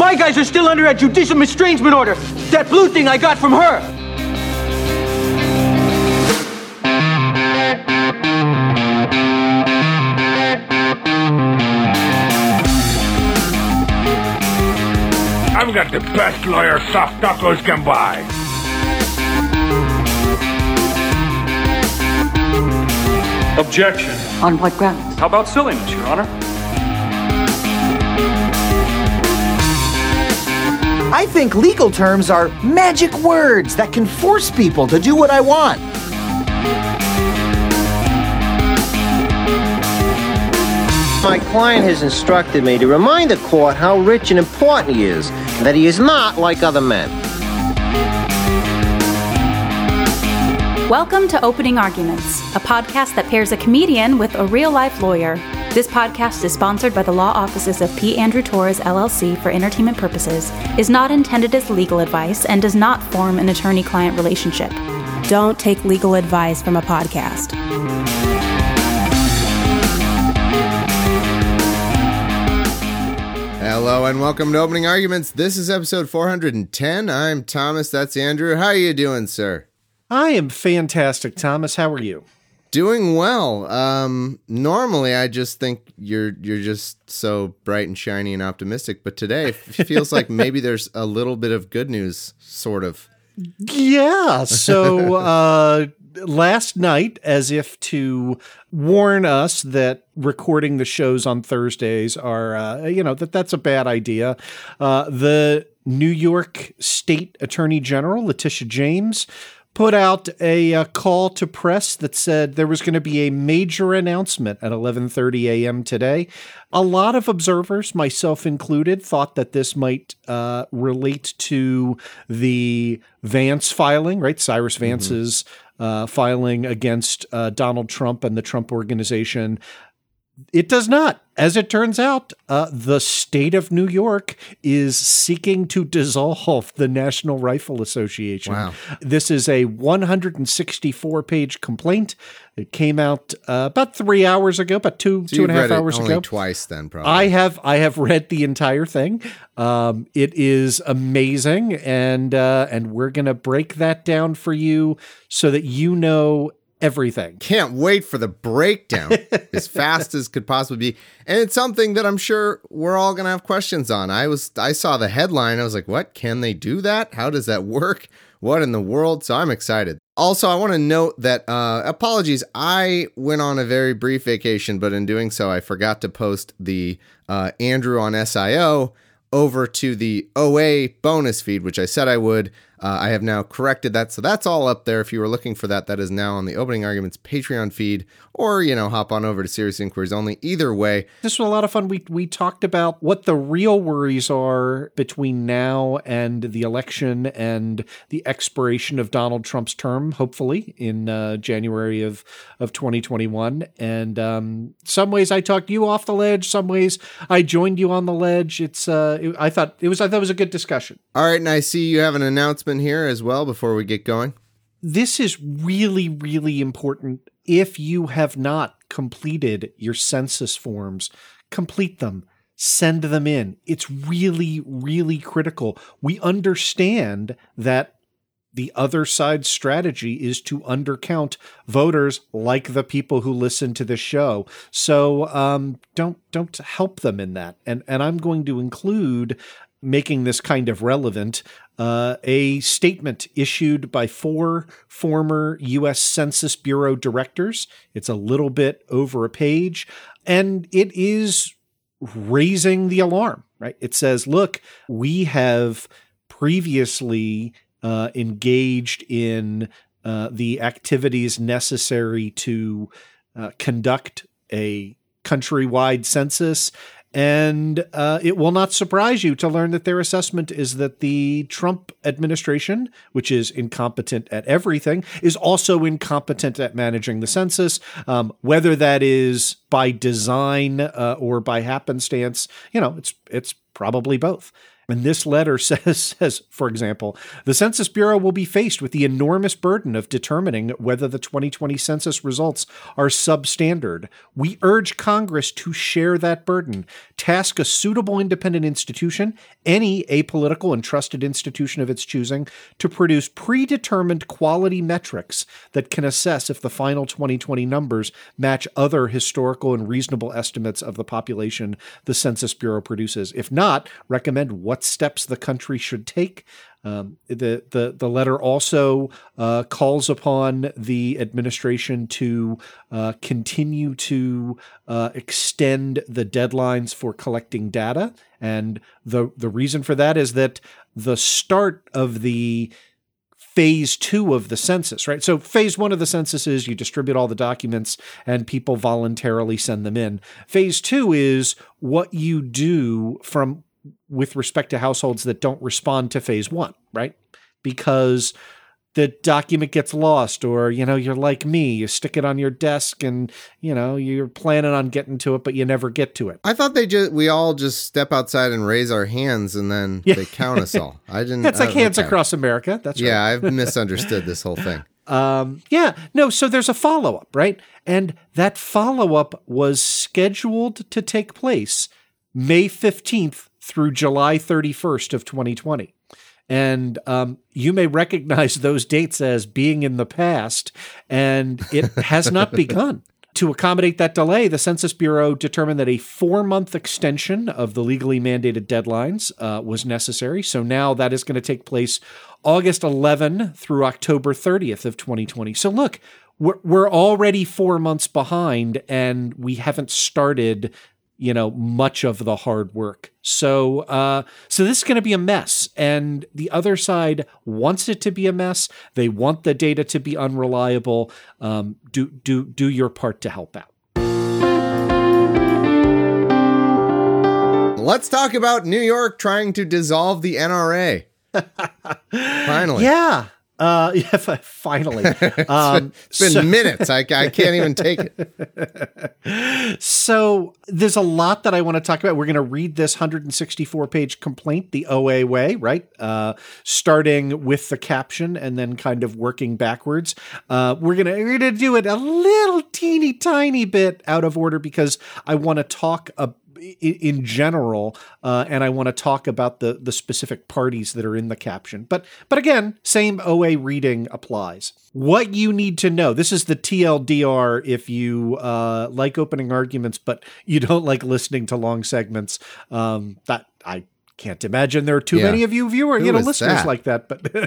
My guys are still under a judicial estrangement order. That blue thing I got from her. I've got the best lawyer soft tacos can buy. Objection. On what grounds? How about silliness, Your Honor? I think legal terms are magic words that can force people to do what I want. My client has instructed me to remind the court how rich and important he is, and that he is not like other men. Welcome to Opening Arguments, a podcast that pairs a comedian with a real-life lawyer. This podcast is sponsored by the law offices of P. Andrew Torres, LLC for entertainment purposes, is not intended as legal advice, and does not form an attorney-client relationship. Don't take legal advice from a podcast. Hello and welcome to Opening Arguments. This is episode 410. I'm Thomas, that's Andrew. How are you doing, sir? I am fantastic, Thomas. How are you? Doing well. Normally I just think you're just so bright and shiny and optimistic, but today it feels like maybe there's a little bit of good news, sort of. Yeah, so last night, as if to warn us that recording the shows on Thursdays are, that's a bad idea, the New York State Attorney General, Letitia James, put out a call to press that said there was going to be a major announcement at 11:30 a.m. today. A lot of observers, myself included, thought that this might relate to the Vance filing, right? Cyrus Vance's filing against Donald Trump and the Trump Organization. It does not. As it turns out, the state of New York is seeking to dissolve the National Rifle Association. Wow. This is a 164-page complaint. It came out about 3 hours ago, about two and a half hours ago. Only twice then, probably. I have read the entire thing. It is amazing, and we're going to break that down for you so that you know everything. Can't wait for the breakdown as fast as could possibly be. And it's something that I'm sure we're all going to have questions on. I saw the headline. I was like, what? Can they do that? How does that work? What in the world? So I'm excited. Also, I want to note that, apologies, I went on a very brief vacation, but in doing so, I forgot to post the Andrew on SIO over to the OA bonus feed, which I said I would. I have now corrected that, so that's all up there. If you were looking for that, that is now on the Opening Arguments Patreon feed, or, hop on over to Serious Inquiries Only. Either way. This was a lot of fun. We talked about what the real worries are between now and the election and the expiration of Donald Trump's term, hopefully, in January of 2021. And some ways I talked you off the ledge, some ways I joined you on the ledge. I thought it was a good discussion. All right, and I see you have an announcement here as well before we get going. This is really, really important. If you have not completed your census forms, complete them, send them in. It's really, really critical. We understand that the other side's strategy is to undercount voters like the people who listen to this show. So don't help them in that. And I'm going to include, making this kind of relevant, a statement issued by 4 former U.S. Census Bureau directors. It's a little bit over a page, and it is raising the alarm, right? It says, look, we have previously engaged in the activities necessary to conduct a countrywide census. And it will not surprise you to learn that their assessment is that the Trump administration, which is incompetent at everything, is also incompetent at managing the census. Whether that is by design or by happenstance, it's probably both. And this letter says, for example, the Census Bureau will be faced with the enormous burden of determining whether the 2020 census results are substandard. We urge Congress to share that burden, task a suitable independent institution, any apolitical and trusted institution of its choosing, to produce predetermined quality metrics that can assess if the final 2020 numbers match other historical and reasonable estimates of the population the Census Bureau produces. If not, recommend what steps the country should take. The letter also calls upon the administration to continue to extend the deadlines for collecting data. And the reason for that is that the start of the phase 2 of the census, right? So phase 1 of the census is you distribute all the documents and people voluntarily send them in. Phase 2 is what you do with respect to households that don't respond to phase 1, right? Because the document gets lost, or, you're like me, you stick it on your desk and, you're planning on getting to it, but you never get to it. I thought we all just step outside and raise our hands and then they count us all. I didn't. It's like Hands Across America. That's right. Yeah, I've misunderstood this whole thing. So there's a follow-up, right? And that follow-up was scheduled to take place May 15th through July 31st of 2020. And you may recognize those dates as being in the past, and it has not begun. To accommodate that delay, the Census Bureau determined that a 4-month extension of the legally mandated deadlines was necessary. So now that is going to take place August 11 through October 30th of 2020. So look, we're already 4 months behind, and we haven't started much of the hard work. So this is going to be a mess. And the other side wants it to be a mess. They want the data to be unreliable. Do your part to help out. Let's talk about New York trying to dissolve the NRA. Finally. Yeah. Finally. It's been minutes. I can't even take it. So there's a lot that I want to talk about. We're going to read this 164-page complaint the OA way, right? Starting with the caption and then kind of working backwards. We're gonna do it a little teeny tiny bit out of order because I want to talk in general, and I want to talk about the specific parties that are in the caption. But again, same OA reading applies. What you need to know, this is the TLDR if you like opening arguments, but you don't like listening to long segments. That I can't imagine there are too many of you listeners that? Like that.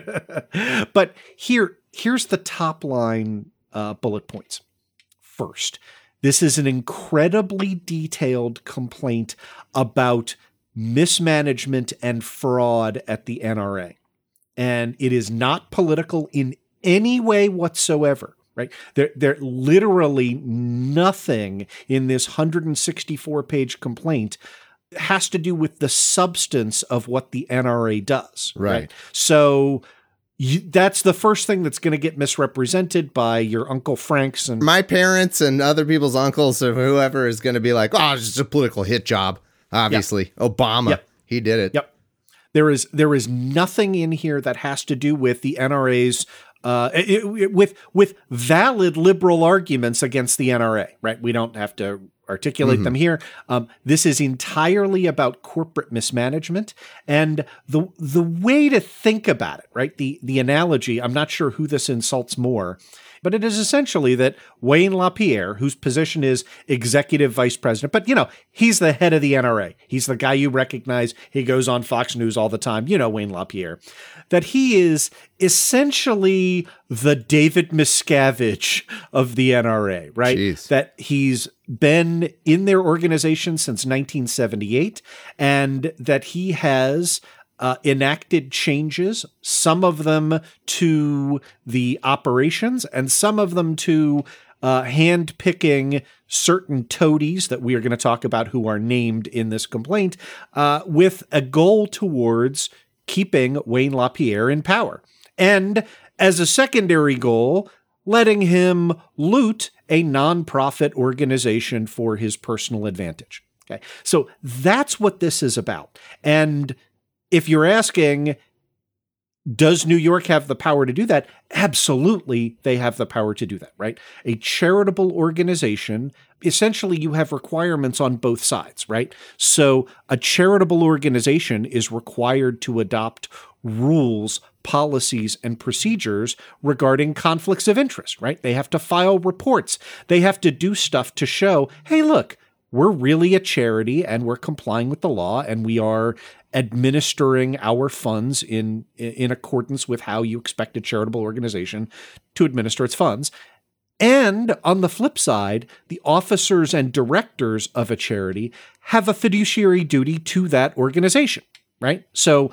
But here's the top line bullet points. First, this is an incredibly detailed complaint about mismanagement and fraud at the NRA. And it is not political in any way whatsoever, right? There literally nothing in this 164-page complaint has to do with the substance of what the NRA does. Right? So that's the first thing that's going to get misrepresented by your Uncle Franks and my parents and other people's uncles or whoever is going to be like, oh, it's just a political hit job. Obviously, Obama, he did it. Yep. There is nothing in here that has to do with the NRA's with valid liberal arguments against the NRA. Right? We don't have to articulate them here. This is entirely about corporate mismanagement, and the way to think about it, right? The analogy, I'm not sure who this insults more, but it is essentially that Wayne LaPierre, whose position is executive vice president, but he's the head of the NRA. He's the guy you recognize. He goes on Fox News all the time. Wayne LaPierre, that he is essentially the David Miscavige of the NRA, right? Jeez. That he's been in their organization since 1978, and that he has enacted changes, some of them to the operations and some of them to hand-picking certain toadies that we are going to talk about who are named in this complaint, with a goal towards keeping Wayne LaPierre in power. And as a secondary goal, letting him loot a nonprofit organization for his personal advantage. Okay, so that's what this is about. And if you're asking, does New York have the power to do that? Absolutely, they have the power to do that, right? A charitable organization, essentially you have requirements on both sides, right? So a charitable organization is required to adopt rules, policies, and procedures regarding conflicts of interest, right? They have to file reports. They have to do stuff to show, hey, look, we're really a charity and we're complying with the law and we are administering our funds in accordance with how you expect a charitable organization to administer its funds. And on the flip side, the officers and directors of a charity have a fiduciary duty to that organization, right? So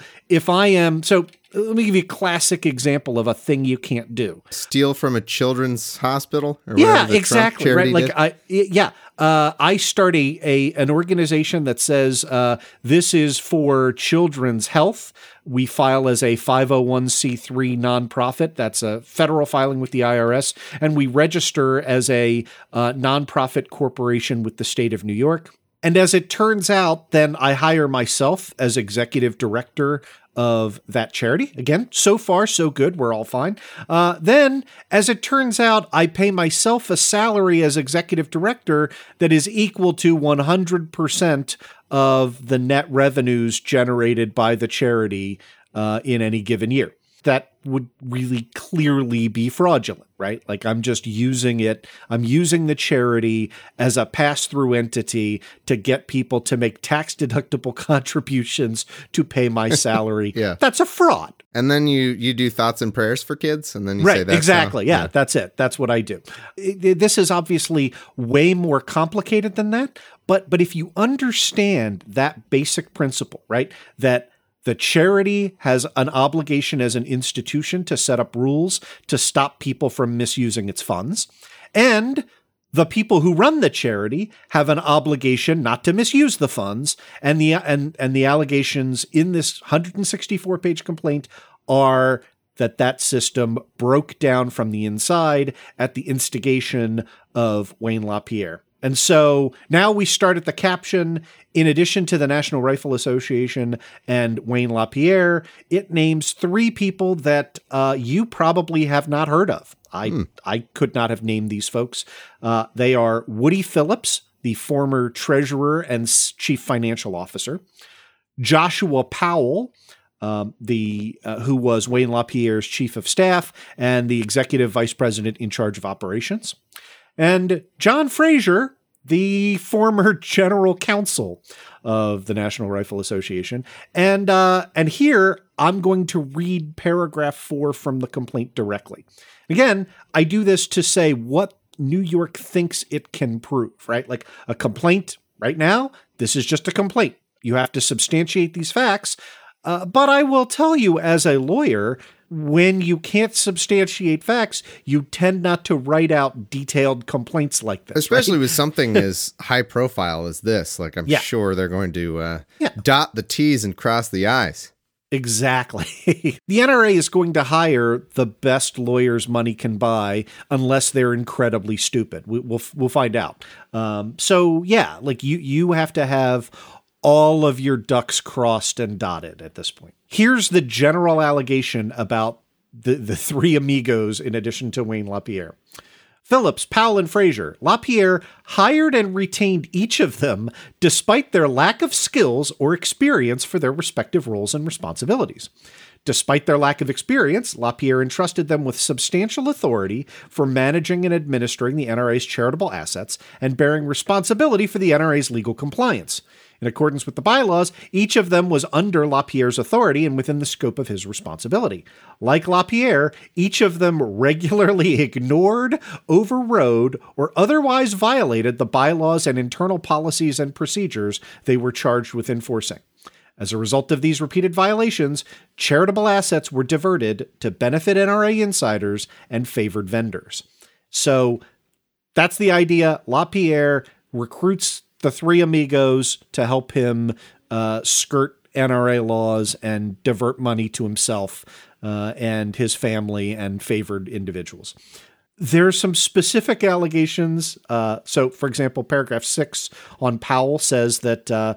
let me give you a classic example of a thing you can't do. Steal from a children's hospital? Or yeah, whatever the exactly. Trump Right. charity Like, I start an organization that says this is for children's health. We file as a 501c3 nonprofit. That's a federal filing with the IRS. And we register as a nonprofit corporation with the state of New York. And as it turns out, then I hire myself as executive director of that charity. Again, so far, so good. We're all fine. Then, as it turns out, I pay myself a salary as executive director that is equal to 100% of the net revenues generated by the charity in any given year. That would really clearly be fraudulent, right? Like I'm just using it. I'm using the charity as a pass-through entity to get people to make tax-deductible contributions to pay my salary. Yeah. That's a fraud. And then you do thoughts and prayers for kids, and then you say Right, that's exactly. Yeah, that's it. That's what I do. This is obviously way more complicated than that, but if you understand that basic principle, right, that the charity has an obligation as an institution to set up rules to stop people from misusing its funds. And the people who run the charity have an obligation not to misuse the funds. And the allegations in this 164-page complaint are that system broke down from the inside at the instigation of Wayne LaPierre. And so now we start at the caption. In addition to the National Rifle Association and Wayne LaPierre, it names 3 people that you probably have not heard of. I could not have named these folks. They are Woody Phillips, the former treasurer and chief financial officer, Joshua Powell, who was Wayne LaPierre's chief of staff and the executive vice president in charge of operations, and John Fraser, the former general counsel of the National Rifle Association. And here I'm going to read paragraph 4 from the complaint directly. Again, I do this to say what New York thinks it can prove, right? Like a complaint right now, this is just a complaint. You have to substantiate these facts. But I will tell you as a lawyer, when you can't substantiate facts, you tend not to write out detailed complaints like this. Especially right? with something as high profile as this. Like, I'm sure they're going to dot the T's and cross the I's. Exactly. The NRA is going to hire the best lawyers money can buy unless they're incredibly stupid. We'll find out. So yeah, like you have to have all of your ducks crossed and dotted at this point. Here's the general allegation about the 3 amigos in addition to Wayne LaPierre. Phillips, Powell, and Fraser. LaPierre hired and retained each of them despite their lack of skills or experience for their respective roles and responsibilities. Despite their lack of experience, LaPierre entrusted them with substantial authority for managing and administering the NRA's charitable assets and bearing responsibility for the NRA's legal compliance. In accordance with the bylaws, each of them was under LaPierre's authority and within the scope of his responsibility. Like LaPierre, each of them regularly ignored, overrode, or otherwise violated the bylaws and internal policies and procedures they were charged with enforcing. As a result of these repeated violations, charitable assets were diverted to benefit NRA insiders and favored vendors. So that's the idea. LaPierre recruits the 3 amigos to help him skirt NRA laws and divert money to himself and his family and favored individuals. There's some specific allegations. So, for example, paragraph 6 on Powell says that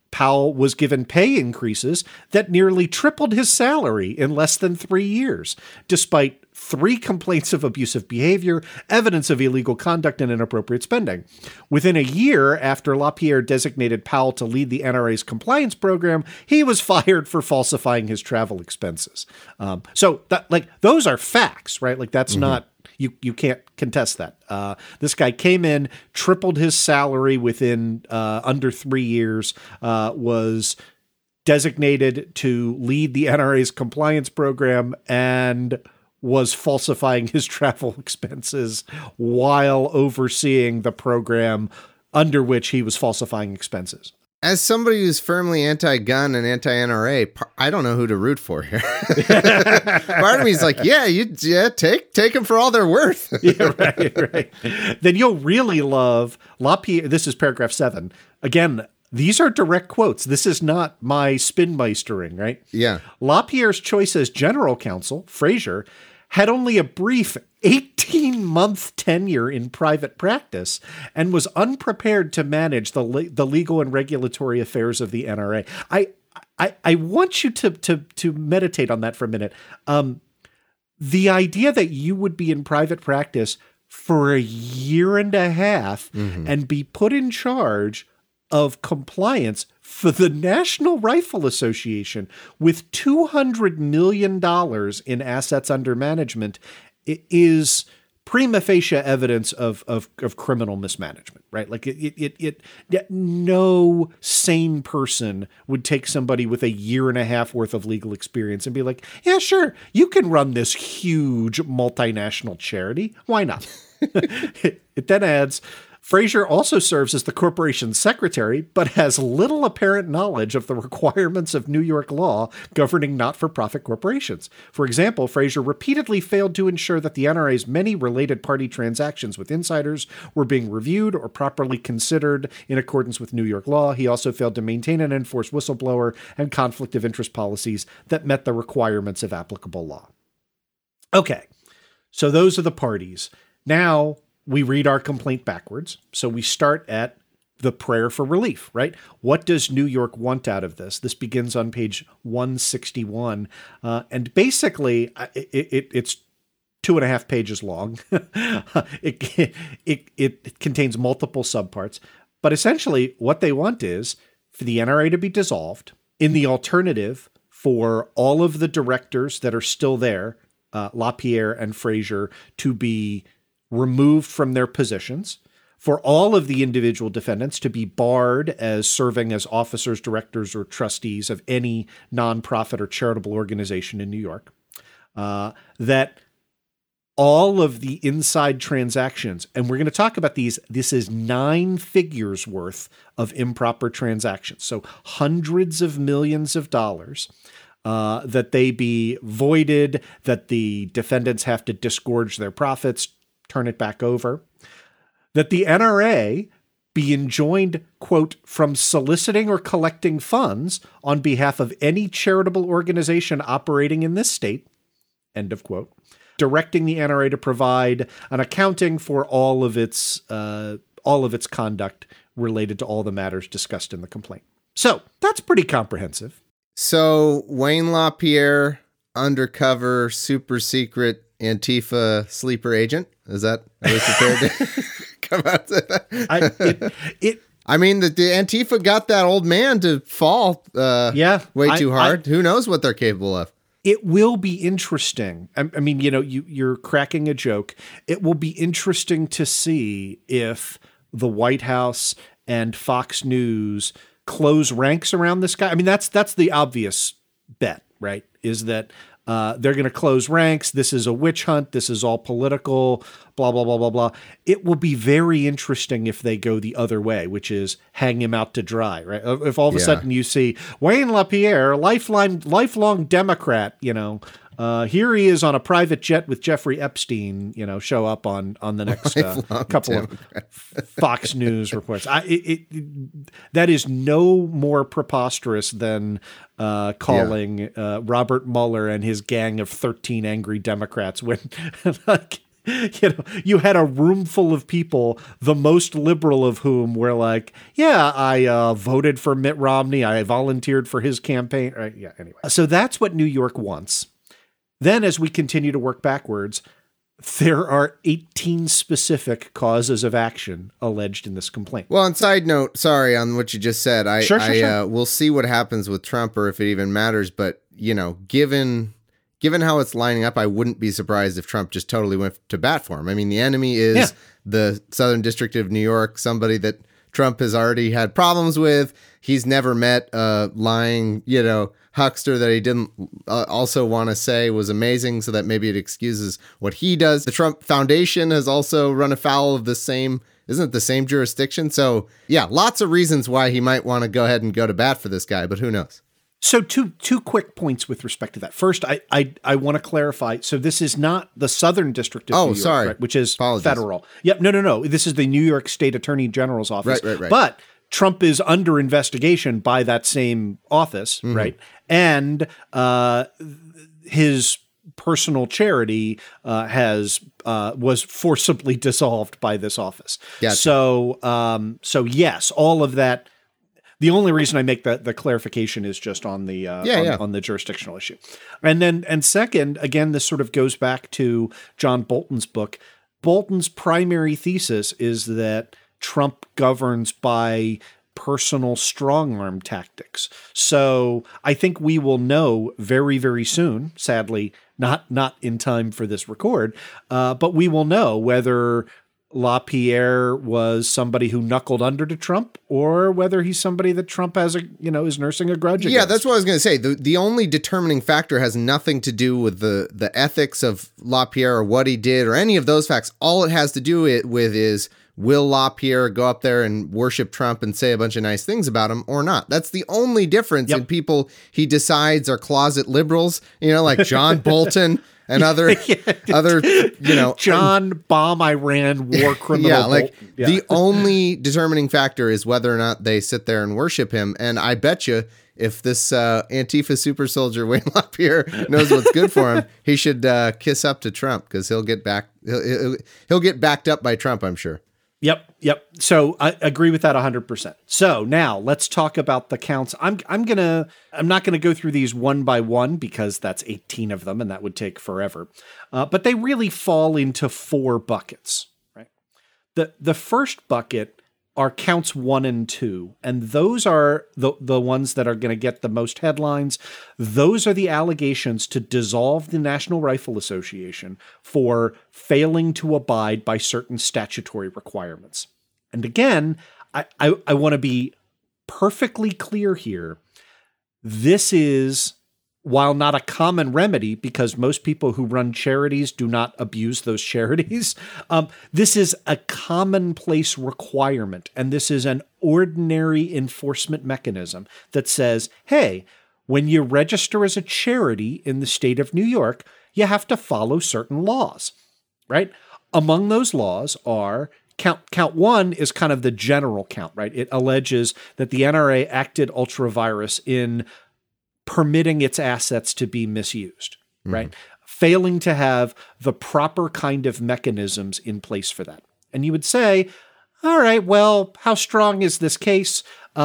Powell was given pay increases that nearly tripled his salary in less than 3 years, despite 3 complaints of abusive behavior, evidence of illegal conduct, and inappropriate spending. Within a year after LaPierre designated Powell to lead the NRA's compliance program, he was fired for falsifying his travel expenses. So that, like, those are facts, right? Like, that's not, you can't contest that. This guy came in, tripled his salary within under 3 years, was designated to lead the NRA's compliance program, and was falsifying his travel expenses while overseeing the program under which he was falsifying expenses. As somebody who's firmly anti-gun and anti-NRA, I don't know who to root for here. Part of me is like, take them for all they're worth. Yeah, right. Then you'll really love LaPierre. This is paragraph 7. Again, these are direct quotes. This is not my spinmeistering, right? Yeah. LaPierre's choice as general counsel, Frazier, had only a brief 18-month tenure in private practice and was unprepared to manage the legal and regulatory affairs of the NRA. I want you to meditate on that for a minute. The idea that you would be in private practice for a year and a half and be put in charge of compliance for the National Rifle Association with $200 million in assets under management is prima facie evidence of criminal mismanagement, right? Like no sane person would take somebody with a year and a half worth of legal experience and be like, yeah, sure, you can run this huge multinational charity. Why not? It then adds, Frazier also serves as the corporation's secretary, but has little apparent knowledge of the requirements of New York law governing not-for-profit corporations. For example, Frazier repeatedly failed to ensure that the NRA's many related party transactions with insiders were being reviewed or properly considered in accordance with New York law. He also failed to maintain and enforce whistleblower and conflict of interest policies that met the requirements of applicable law. Okay, so those are the parties. Now, we read our complaint backwards. So we start at the prayer for relief, right? What does New York want out of this? This begins on page 161. And basically, it's 2.5 pages long. It contains multiple subparts. But essentially, what they want is for the NRA to be dissolved. In the alternative, for all of the directors that are still there, LaPierre and Frazier, to be removed from their positions, for all of the individual defendants to be barred as serving as officers, directors, or trustees of any nonprofit or charitable organization in New York, that all of the inside transactions, and we're going to talk about these, this is 9 figures worth of improper transactions, so hundreds of millions of dollars, that they be voided, that the defendants have to disgorge their profits, turn it back over, that the NRA be enjoined, quote, from soliciting or collecting funds on behalf of any charitable organization operating in this state, end of quote, directing the NRA to provide an accounting for all of its conduct related to all the matters discussed in the complaint. So that's pretty comprehensive. So Wayne LaPierre, undercover, super secret Antifa sleeper agent. Is that, are we prepared to come out to that? I mean, the Antifa got that old man to fall way too hard. Who knows what they're capable of? It will be interesting. I mean, you know, you're cracking a joke. It will be interesting to see if the White House and Fox News close ranks around this guy. I mean, that's the obvious bet, right? Is that they're going to close ranks. This is a witch hunt. This is all political, blah, blah, blah, blah, blah. It will be very interesting if they go the other way, which is hang him out to dry, right? If all of a sudden you see Wayne LaPierre, lifelong Democrat, you know, here he is on a private jet with Jeffrey Epstein, you know, show up on the next couple of Fox News reports. That is no more preposterous than calling Robert Mueller and his gang of 13 angry Democrats when You had a room full of people, the most liberal of whom were like, yeah, I voted for Mitt Romney. I volunteered for his campaign. Yeah, anyway. So that's what New York wants. Then as we continue to work backwards, there are 18 specific causes of action alleged in this complaint. Well, on side note, sorry, on what you just said, Sure. We'll see what happens with Trump or if it even matters. But, given how it's lining up, I wouldn't be surprised if Trump just totally went to bat for him. I mean, the enemy is the Southern District of New York, somebody that Trump has already had problems with. He's never met a lying, huckster that he didn't also want to say was amazing, so that maybe it excuses what he does. The Trump Foundation has also run afoul of isn't it the same jurisdiction? So yeah, lots of reasons why he might want to go ahead and go to bat for this guy, but who knows? So two quick points with respect to that. First, I want to clarify. So this is not the Southern District of New York, right, which is federal. Yep. No. This is the New York State Attorney General's office. Right. But Trump is under investigation by that same office, right? And his personal charity was forcibly dissolved by this office. Gotcha. So yes, all of that. The only reason I make the clarification is just on the on the jurisdictional issue, and second, again, this sort of goes back to John Bolton's book. Bolton's primary thesis is that Trump governs by personal strong arm tactics. So I think we will know very, very soon, sadly, not in time for this record, but we will know whether LaPierre was somebody who knuckled under to Trump or whether he's somebody that Trump has is nursing a grudge against. Yeah, that's what I was going to say. The only determining factor has nothing to do with the ethics of LaPierre or what he did or any of those facts. All it has to do with is, will LaPierre go up there and worship Trump and say a bunch of nice things about him or not? That's the only difference in people he decides are closet liberals, like John Bolton and other, John bomb Iran war criminal. The only determining factor is whether or not they sit there and worship him. And I bet you if this Antifa super soldier Wayne LaPierre knows what's good for him, he should kiss up to Trump because he'll get backed up by Trump, I'm sure. Yep. So I agree with that 100%. So now let's talk about the counts. I'm not gonna go through these one by one because that's 18 of them and that would take forever. But they really fall into 4 buckets, right? The first bucket are counts 1 and 2, and those are the ones that are going to get the most headlines. Those are the allegations to dissolve the National Rifle Association for failing to abide by certain statutory requirements. And again, I want to be perfectly clear here. This is, while not a common remedy, because most people who run charities do not abuse those charities, this is a commonplace requirement. And this is an ordinary enforcement mechanism that says, hey, when you register as a charity in the state of New York, you have to follow certain laws, right? Among those laws are count 1 is kind of the general count, right? It alleges that the NRA acted ultra vires in permitting its assets to be misused, right? Failing to have the proper kind of mechanisms in place for that. And you would say, all right, well, how strong is this case?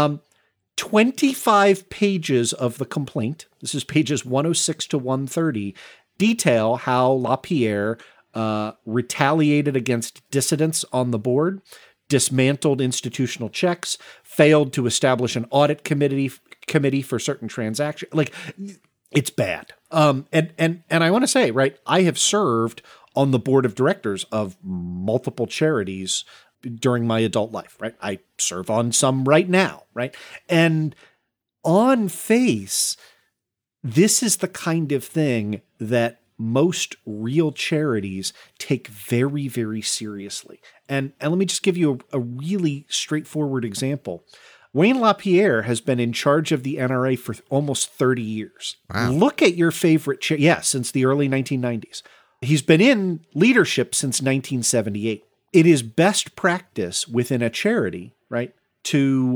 25 pages of the complaint, this is pages 106 to 130, detail how LaPierre retaliated against dissidents on the board, dismantled institutional checks, failed to establish an audit committee for certain transactions. Like, it's bad. And I want to say, right, I have served on the board of directors of multiple charities during my adult life, right? I serve on some right now, right? And on face, this is the kind of thing that most real charities take very, very seriously. And let me just give you a really straightforward example. Wayne LaPierre has been in charge of the NRA for almost 30 years. Wow. Look at your favorite since the early 1990s. He's been in leadership since 1978. It is best practice within a charity, right, to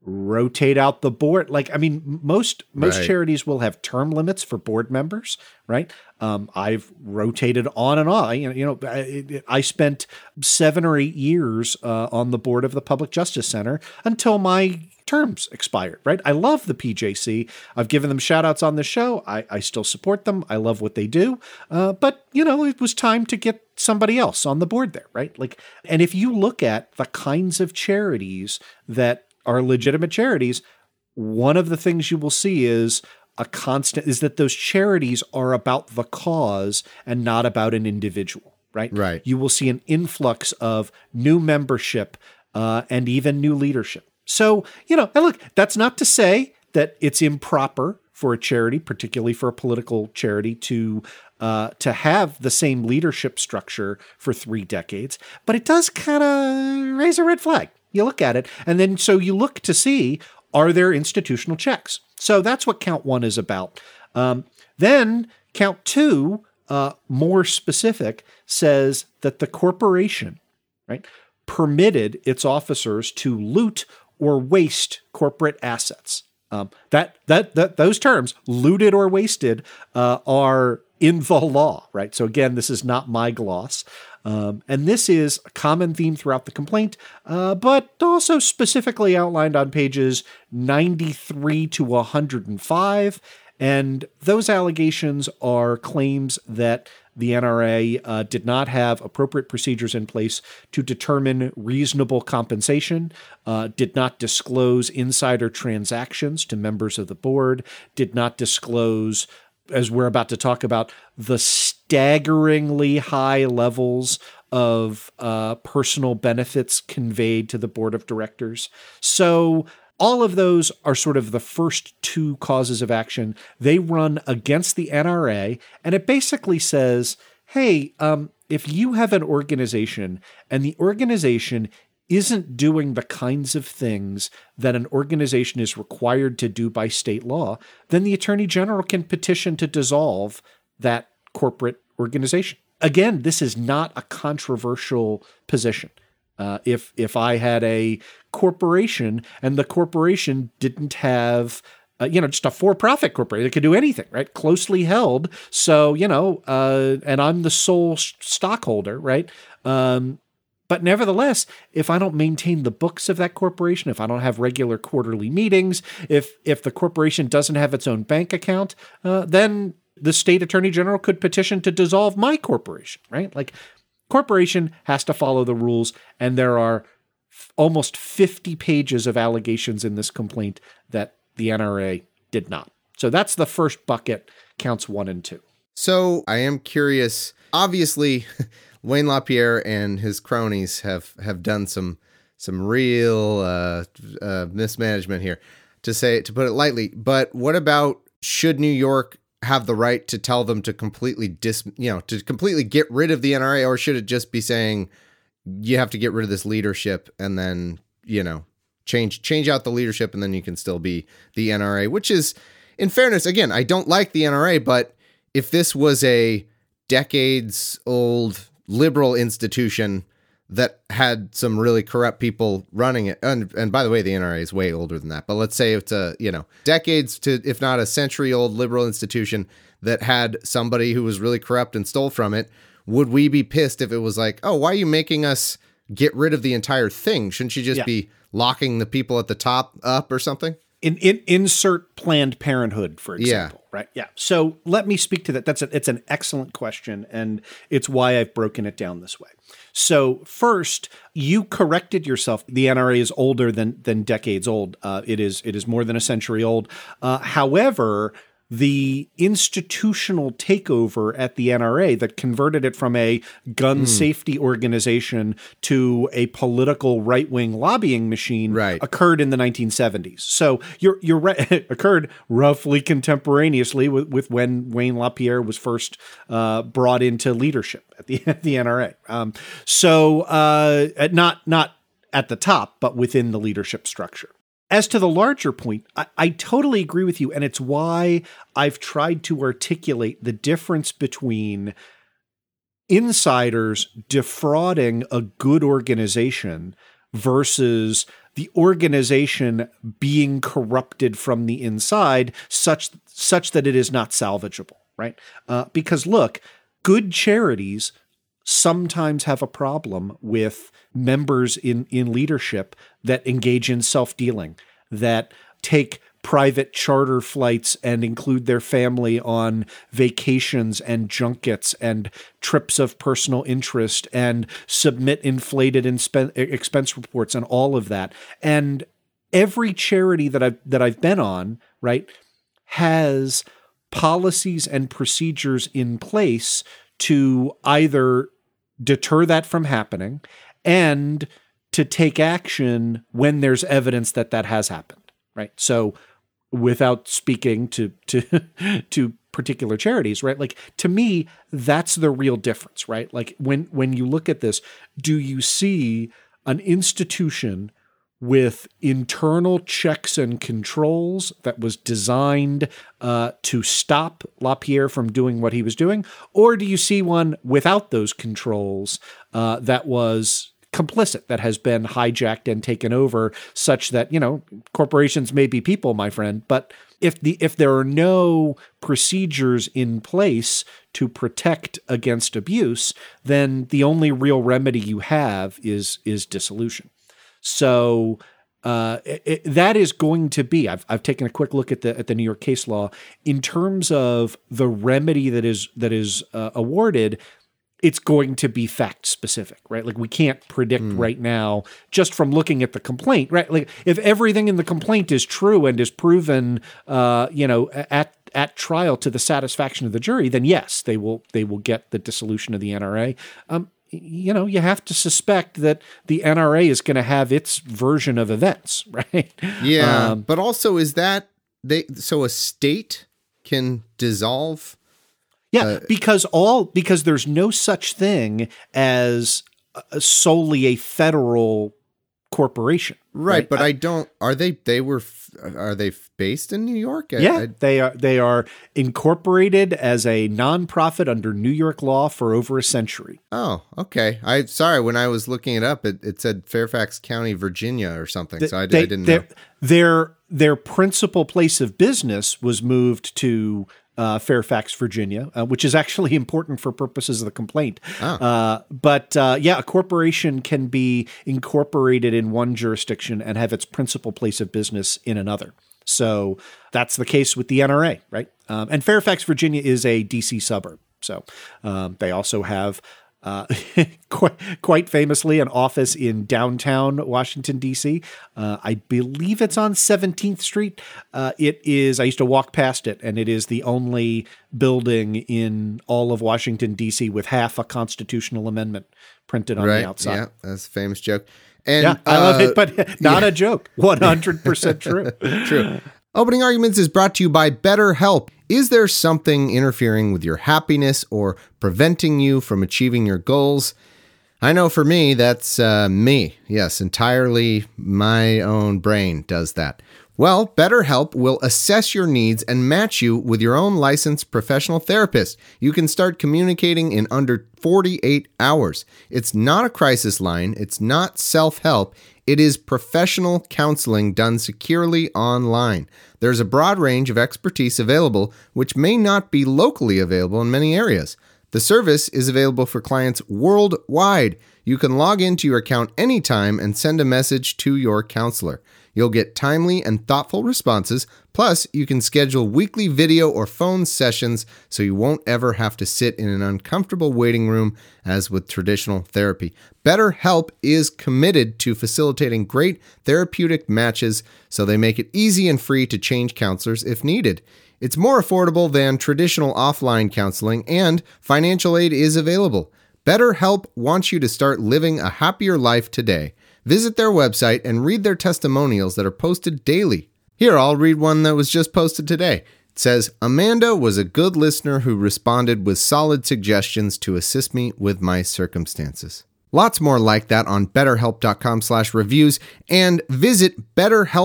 rotate out the board. Like, I mean, most Right. charities will have term limits for board members, right? I've rotated on and on. I spent 7 or 8 years on the board of the Public Justice Center until my terms expired, right? I love the PJC. I've given them shout outs on the show. I still support them. I love what they do. But, it was time to get somebody else on the board there, right? Like, and if you look at the kinds of charities that are legitimate charities, one of the things you will see is that those charities are about the cause and not about an individual, right? Right. You will see an influx of new membership and even new leadership. So, and look, that's not to say that it's improper for a charity, particularly for a political charity, to have the same leadership structure for 3 decades, but it does kind of raise a red flag. You look at it, and then so you look to see, are there institutional checks? So that's what count 1 is about. Then count 2, more specific, says that the corporation, right, permitted its officers to loot or waste corporate assets. Those terms, looted or wasted, are in the law, right? So again, this is not my gloss. And this is a common theme throughout the complaint, but also specifically outlined on pages 93 to 105. And those allegations are claims that the NRA did not have appropriate procedures in place to determine reasonable compensation, did not disclose insider transactions to members of the board, did not disclose, as we're about to talk about, the staggeringly high levels of personal benefits conveyed to the board of directors. So all of those are sort of the first 2 causes of action. They run against the NRA, and it basically says, hey, if you have an organization and the organization isn't doing the kinds of things that an organization is required to do by state law, then the Attorney General can petition to dissolve that corporate organization. Again, this is not a controversial position. If I had a corporation and the corporation didn't have, just a for-profit corporation, it could do anything, right? Closely held. So, and I'm the sole stockholder, right? But nevertheless, if I don't maintain the books of that corporation, if I don't have regular quarterly meetings, if the corporation doesn't have its own bank account, then the state attorney general could petition to dissolve my corporation, right? Like, corporation has to follow the rules, and there are almost 50 pages of allegations in this complaint that the NRA did not. So that's the first bucket, counts 1 and 2. So I am curious. Obviously, Wayne LaPierre and his cronies have done some real mismanagement here, to put it lightly. But what about, should New York have the right to tell them to completely get rid of the NRA, or should it just be saying you have to get rid of this leadership and then, change out the leadership and then you can still be the NRA, which is, in fairness, again, I don't like the NRA, but if this was a decades old liberal institution that had some really corrupt people running it, and by the way, the NRA is way older than that, but let's say it's a, decades to, if not a century old liberal institution that had somebody who was really corrupt and stole from it, would we be pissed if it was like, oh, why are you making us get rid of the entire thing? Shouldn't you just be locking the people at the top up or something? Insert Planned Parenthood, for example, right? Yeah. So let me speak to that. It's an excellent question, and it's why I've broken it down this way. So first, you corrected yourself. The NRA is older than decades old. It is more than a century old. However, the institutional takeover at the NRA that converted it from a gun safety organization to a political right-wing lobbying machine occurred in the 1970s. So you're right. It occurred roughly contemporaneously with when Wayne LaPierre was first brought into leadership at the NRA. Not at the top, but within the leadership structure. As to the larger point, I totally agree with you, and it's why I've tried to articulate the difference between insiders defrauding a good organization versus the organization being corrupted from the inside such that it is not salvageable, right? Because look, good charities sometimes have a problem with members in leadership that engage in self-dealing, that take private charter flights and include their family on vacations and junkets and trips of personal interest and submit inflated expense reports and all of that. And every charity that I've been on, right, has policies and procedures in place to either deter that from happening and to take action when there's evidence that has happened, right? So without speaking to particular charities, right? Like, to me, that's the real difference, right? Like, when you look at this, do you see an institution with internal checks and controls that was designed to stop LaPierre from doing what he was doing? Or do you see one without those controls that was complicit, that has been hijacked and taken over, such that, corporations may be people, my friend, but if there are no procedures in place to protect against abuse, then the only real remedy you have is dissolution. So that is going to be. I've taken a quick look at the New York case law in terms of the remedy that is awarded. It's going to be fact specific, right? Like, we can't predict right now just from looking at the complaint, right? Like, if everything in the complaint is true and is proven, at trial to the satisfaction of the jury, then yes, they will get the dissolution of the NRA. You have to suspect that the NRA is going to have its version of events, right? Yeah, but also so a state can dissolve. Yeah, because there's no such thing as solely a federal corporation. Right, but are they based in New York? Yeah, they are incorporated as a nonprofit under New York law for over a century. Oh, okay. When I was looking it up, it said Fairfax County, Virginia or something. So I didn't know. Their principal place of business was moved to Fairfax, Virginia, which is actually important for purposes of the complaint. But a corporation can be incorporated in one jurisdiction and have its principal place of business in another. So that's the case with the NRA, right? And Fairfax, Virginia is a DC suburb. So they also have quite famously an office in downtown Washington, D.C. I believe it's on 17th Street. It is, I used to walk past it, and it is the only building in all of Washington, D.C. with half a constitutional amendment printed on the outside. Yeah, that's a famous joke. And yeah, I love it, but not a joke. 100% true. True. Opening Arguments is brought to you by BetterHelp. Is there something interfering with your happiness or preventing you from achieving your goals? I know for me, that's me. Yes, entirely my own brain does that. Well, BetterHelp will assess your needs and match you with your own licensed professional therapist. You can start communicating in under 48 hours. It's not a crisis line. It's not self-help. It is professional counseling done securely online. There's a broad range of expertise available, which may not be locally available in many areas. The service is available for clients worldwide. You can log into your account anytime and send a message to your counselor. You'll get timely and thoughtful responses. Plus, you can schedule weekly video or phone sessions so you won't ever have to sit in an uncomfortable waiting room as with traditional therapy. BetterHelp is committed to facilitating great therapeutic matches, so they make it easy and free to change counselors if needed. It's more affordable than traditional offline counseling, and financial aid is available. BetterHelp wants you to start living a happier life today. Visit their website and read their testimonials that are posted daily. Here, I'll read one that was just posted today. It says, Amanda was a good listener who responded with solid suggestions to assist me with my circumstances. Lots more like that on betterhelp.com/reviews, and visit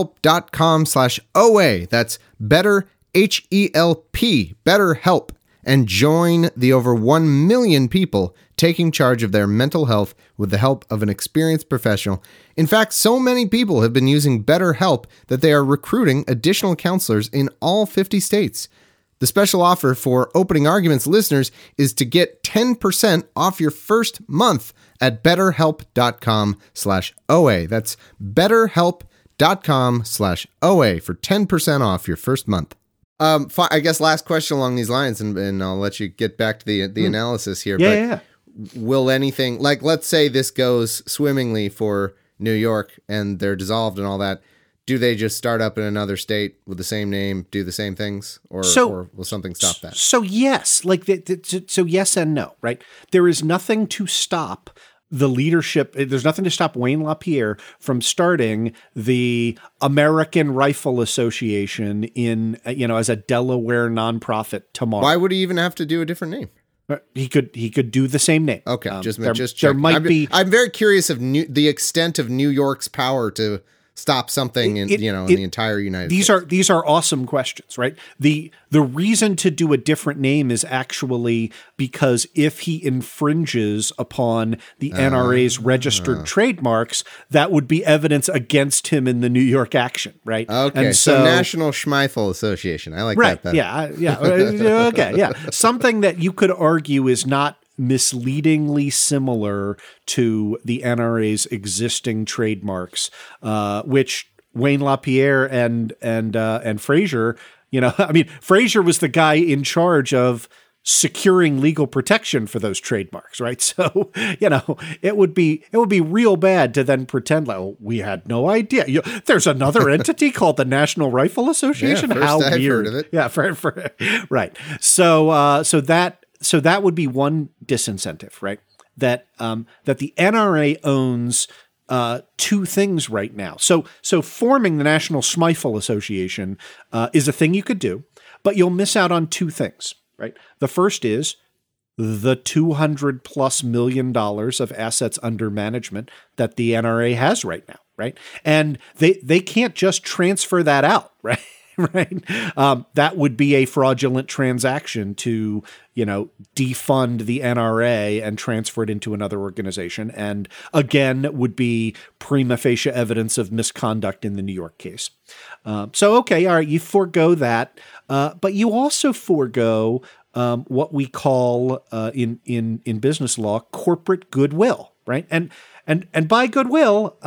betterhelp.com/OA. That's better, HELP, BetterHelp, and join the over 1 million people taking charge of their mental health with the help of an experienced professional. In fact, so many people have been using BetterHelp that they are recruiting additional counselors in all 50 states. The special offer for Opening Arguments listeners is to get 10% off your first month at betterhelp.com/OA. That's betterhelp.com/OA for 10% off your first month. I guess last question along these lines, and I'll let you get back to the analysis here. Yeah. Will anything, like let's say this goes swimmingly for New York and they're dissolved and all that, do they just start up in another state with the same name, do the same things, or will something stop that? So yes, so yes and no, right? There is nothing to stop the leadership. There's nothing to stop Wayne LaPierre from starting the American Rifle Association as a Delaware nonprofit tomorrow. Why would he even have to do a different name? He could do the same name. Okay, I'm very curious of the extent of New York's power to stop something in the entire United States. These are awesome questions, right? The reason to do a different name is actually because if he infringes upon the NRA's registered trademarks, that would be evidence against him in the New York action, right? Okay, and so National Schmeifel Association. I like that better. Yeah. Okay, yeah. Something that you could argue is not misleadingly similar to the NRA's existing trademarks, which Wayne LaPierre and Frazier, Frazier was the guy in charge of securing legal protection for those trademarks, right? So, it would be real bad to then pretend like, we had no idea. There's another entity called the National Rifle Association. Yeah, How I've weird. heard of it. Yeah, right. So that would be one disincentive, right? That the NRA owns two things right now. So forming the National Schmeifel Association is a thing you could do, but you'll miss out on two things, right? The first is the $200+ million of assets under management that the NRA has right now, right? And they can't just transfer that out, right? Right. That would be a fraudulent transaction to, defund the NRA and transfer it into another organization. And again, would be prima facie evidence of misconduct in the New York case. Okay. All right. You forego that. But you also forego what we call in business law, corporate goodwill. Right. And by goodwill,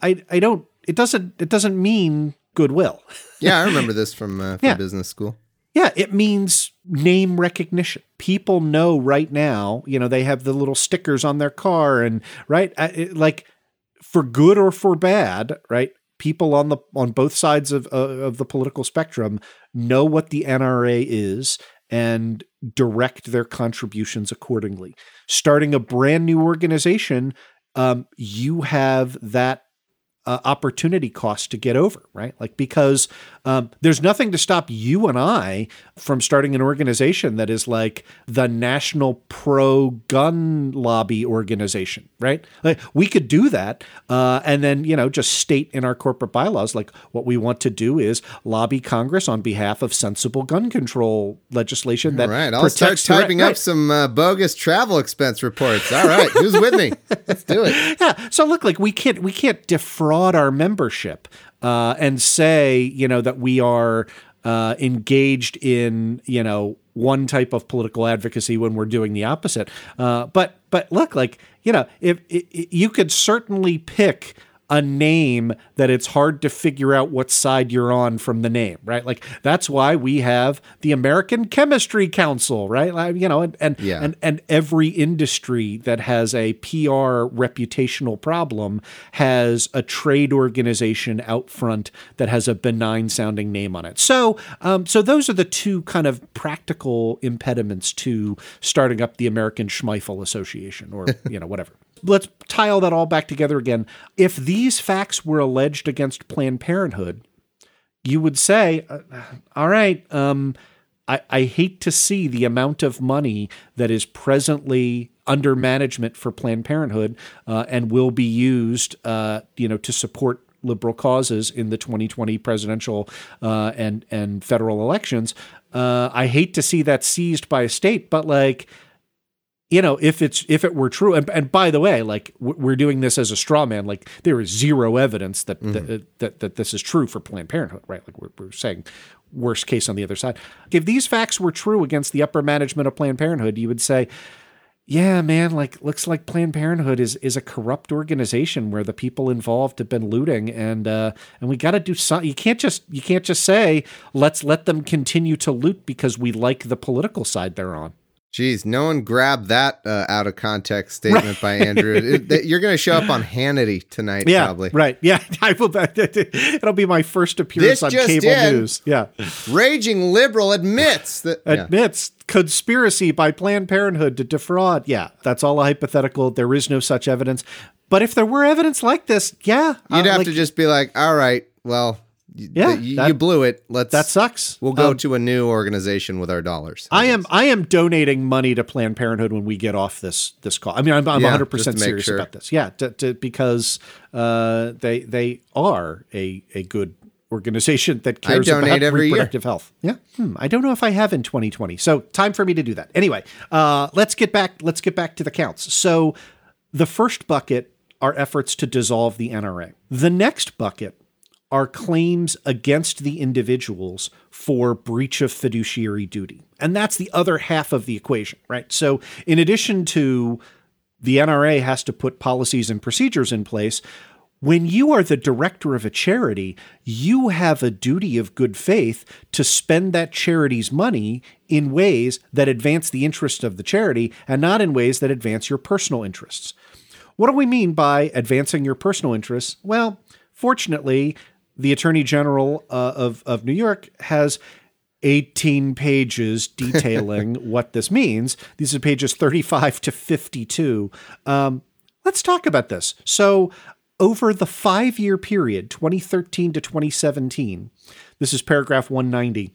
it doesn't mean goodwill. Yeah, I remember this from business school. Yeah, it means name recognition. People know right now, they have the little stickers on their car and right, for good or for bad, right? People on both sides of the political spectrum know what the NRA is and direct their contributions accordingly. Starting a brand new organization, you have that opportunity cost to get over, right? Because there's nothing to stop you and I from starting an organization that is like the National Pro-Gun Lobby Organization, right? Like we could do that and then, just state in our corporate bylaws, like what we want to do is lobby Congress on behalf of sensible gun control legislation that protects. I'll start typing up some bogus travel expense reports. All right, who's with me? Let's do it. Yeah. So look, we can't defraud our membership and say, that we are engaged in, one type of political advocacy when we're doing the opposite. But look, if you could certainly pick a name that it's hard to figure out what side you're on from the name, right? Like that's why we have the American Chemistry Council, right? And every industry that has a PR reputational problem has a trade organization out front that has a benign sounding name on it. So those are the two kind of practical impediments to starting up the American Schmeifel Association or, whatever. Let's tie all that all back together again. If these facts were alleged against Planned Parenthood, you would say, all right, I hate to see the amount of money that is presently under management for Planned Parenthood and will be used, to support liberal causes in the 2020 presidential and federal elections. I hate to see that seized by a state, but if it were true, and by the way, like we're doing this as a straw man, like there is zero evidence that that this is true for Planned Parenthood, right? Like we're saying worst case on the other side. If these facts were true against the upper management of Planned Parenthood, you would say, yeah, man, like looks like Planned Parenthood is a corrupt organization where the people involved have been looting, and we got to do something. You can't just say let's let them continue to loot because we like the political side they're on. Geez, no one grabbed that out of context statement by Andrew. You're going to show up on Hannity tonight, probably. Right. Yeah, I will. It'll be my first appearance on cable news. Yeah, raging liberal admits conspiracy by Planned Parenthood to defraud. Yeah, that's all a hypothetical. There is no such evidence. But if there were evidence like this, you'd have to just be like, all right, well. You blew it. That sucks. We'll go to a new organization with our dollars. I am donating money to Planned Parenthood when we get off this call. I mean, I'm 100% serious about this. Yeah, because they are a good organization that cares about reproductive health. Yeah, I don't know if I have in 2020. So time for me to do that. Anyway, let's get back to the counts. So the first bucket are efforts to dissolve the NRA. The next bucket are claims against the individuals for breach of fiduciary duty. And that's the other half of the equation, right? So in addition to the NRA has to put policies and procedures in place, when you are the director of a charity, you have a duty of good faith to spend that charity's money in ways that advance the interest of the charity and not in ways that advance your personal interests. What do we mean by advancing your personal interests? Well, fortunately, the Attorney General of New York has 18 pages detailing what this means. These are pages 35 to 52. Let's talk about this. So over the 5-year period, 2013 to 2017, this is paragraph 190,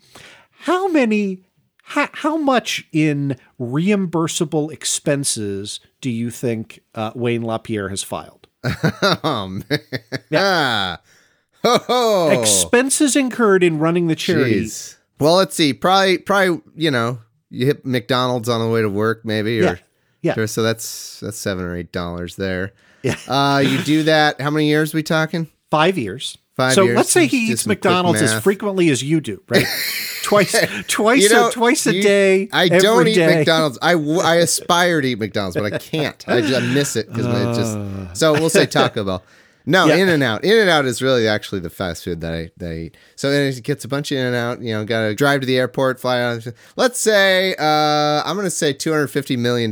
how much in reimbursable expenses do you think Wayne LaPierre has filed? Oh, man. Yeah. Expenses incurred in running the charity. Jeez. Well, let's see. Probably, you hit McDonald's on the way to work, maybe, or yeah. So that's $7 or $8 there. Yeah. You do that. How many years we talking? 5 years. 5 so years. Let's say he eats McDonald's as frequently as you do, right? twice a day. I don't eat McDonald's. I aspire to eat McDonald's, but I can't. I miss it because So we'll say Taco Bell. No, yeah. In-N-Out. In-N-Out is really actually the fast food that I eat. So then he gets a bunch of In-N-Out, got to drive to the airport, fly out. Let's say, I'm going to say $250 million.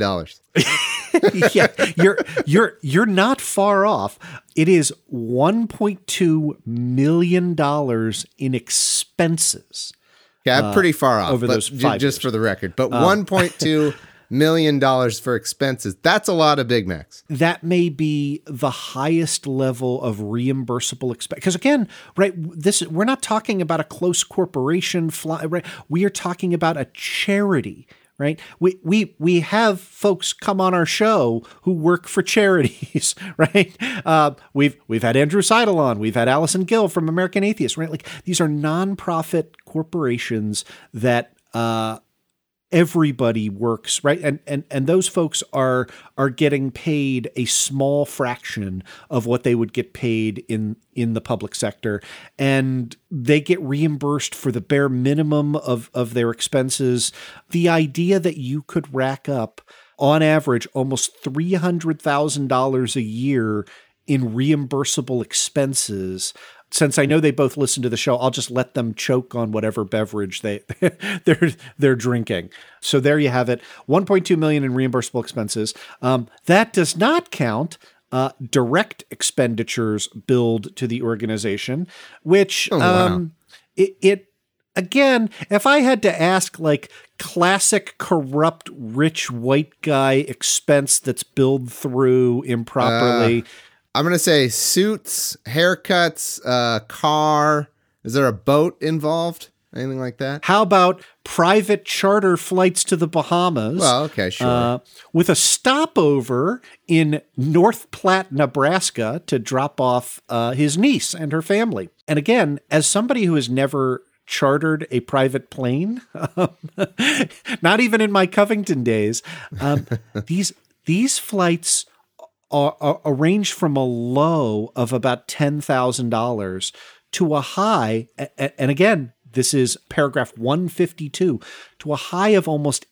Yeah, you're not far off. It is $1.2 million in expenses. Yeah, I'm pretty far off over those 5 years. Just for the record. But $1.2 million for expenses. That's a lot of Big Macs. That may be the highest level of reimbursable expense. Because again, right, we're not talking about a close corporation, right? We are talking about a charity. Right. We have folks come on our show who work for charities. Right. We've had Andrew Seidel on. We've had Allison Gill from American Atheists. Right. Like these are nonprofit corporations that everybody works. Right. And those folks are getting paid a small fraction of what they would get paid in the public sector. And they get reimbursed for the bare minimum of their expenses. The idea that you could rack up on average almost $300,000 a year in reimbursable expenses. Since I know they both listen to the show, I'll just let them choke on whatever beverage they're drinking. So there you have it. $1.2 million in reimbursable expenses. That does not count direct expenditures billed to the organization, which it again, if I had to ask like classic corrupt rich white guy expense that's billed through improperly. I'm going to say suits, haircuts, car. Is there a boat involved? Anything like that? How about private charter flights to the Bahamas? Well, okay, sure. With a stopover in North Platte, Nebraska to drop off his niece and her family. And again, as somebody who has never chartered a private plane. Not even in my Covington days. These flights are range from a low of about $10,000 to a high, and again, this is paragraph 152, to a high of almost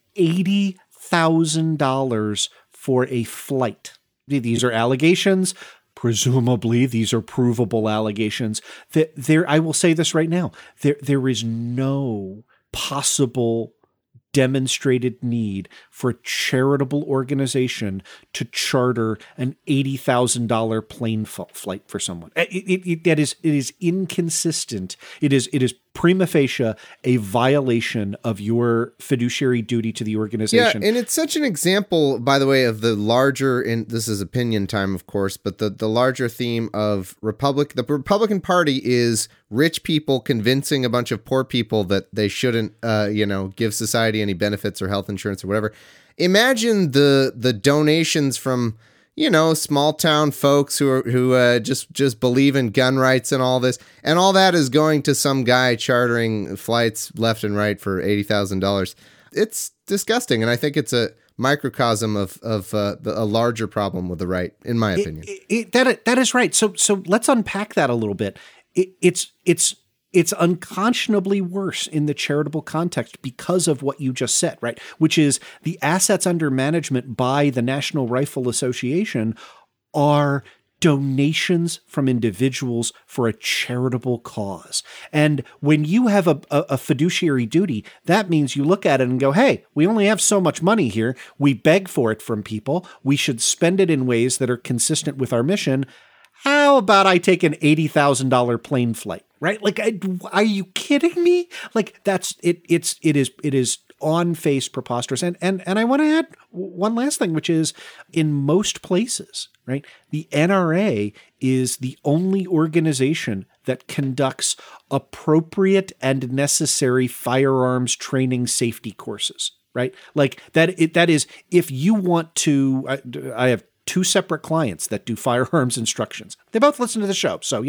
$80,000 for a flight. These are allegations. Presumably, these are provable allegations. I will say this right now. There is no possible demonstrated need for a charitable organization to charter an $80,000 plane flight for someone. It is inconsistent. It is prima facie a violation of your fiduciary duty to the organization. Yeah, and it's such an example, by the way, of the larger, and this is opinion time, of course, but the larger theme of the Republican Party is rich people convincing a bunch of poor people that they shouldn't, give society any benefits or health insurance or whatever. Imagine the donations from, small town folks who just believe in gun rights and all this, and all that is going to some guy chartering flights left and right for $80,000. It's disgusting, and I think it's a microcosm of a larger problem with the right, in my opinion. That is right. So let's unpack that a little bit. It's unconscionably worse in the charitable context because of what you just said, right? Which is the assets under management by the National Rifle Association are donations from individuals for a charitable cause. And when you have a fiduciary duty, that means you look at it and go, hey, we only have so much money here. We beg for it from people. We should spend it in ways that are consistent with our mission. How about I take an $80,000 plane flight, right? Like, are you kidding me? Like, that's it. It is on face preposterous. And I want to add one last thing, which is in most places, right? The NRA is the only organization that conducts appropriate and necessary firearms training safety courses, right? Like that is, if you want to, I have 2 separate clients that do firearms instructions. They both listen to the show, so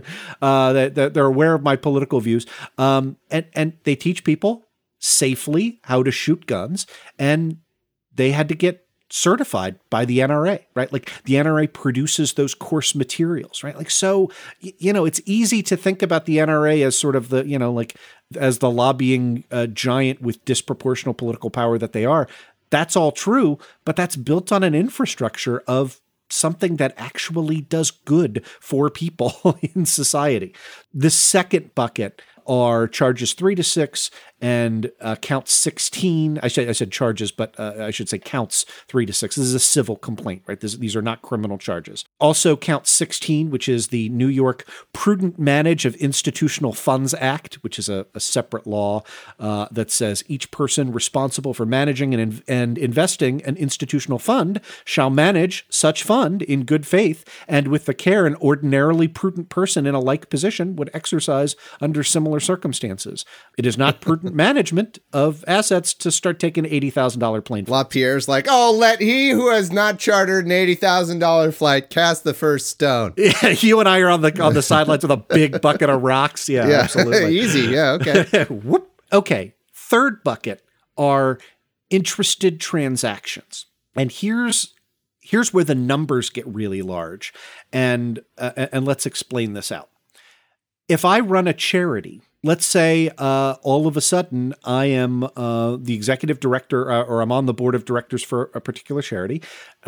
they're aware of my political views. And they teach people safely how to shoot guns, and they had to get certified by the NRA, right? Like the NRA produces those course materials, right? Like, so, it's easy to think about the NRA as sort of the, as the lobbying giant with disproportional political power that they are. That's all true, but that's built on an infrastructure of something that actually does good for people in society. The second bucket are charges 3 to 6 and count 16. I said charges, but I should say counts 3 to 6. This is a civil complaint, right? These are not criminal charges. Also count 16, which is the New York Prudent Manage of Institutional Funds Act, which is a separate law that says each person responsible for managing and investing an institutional fund shall manage such fund in good faith and with the care an ordinarily prudent person in a like position would exercise under similar circumstances. It is not prudent management of assets to start taking an $80,000 plane flight. LaPierre's like, oh, let he who has not chartered an $80,000 flight cast the first stone. Yeah, you and I are on the sidelines with a big bucket of rocks. Yeah, absolutely. Easy. Yeah, okay. Whoop. Okay. Third bucket are interested transactions. And here's where the numbers get really large. And let's explain this out. If I run a charity, let's say all of a sudden I am the executive director or I'm on the board of directors for a particular charity,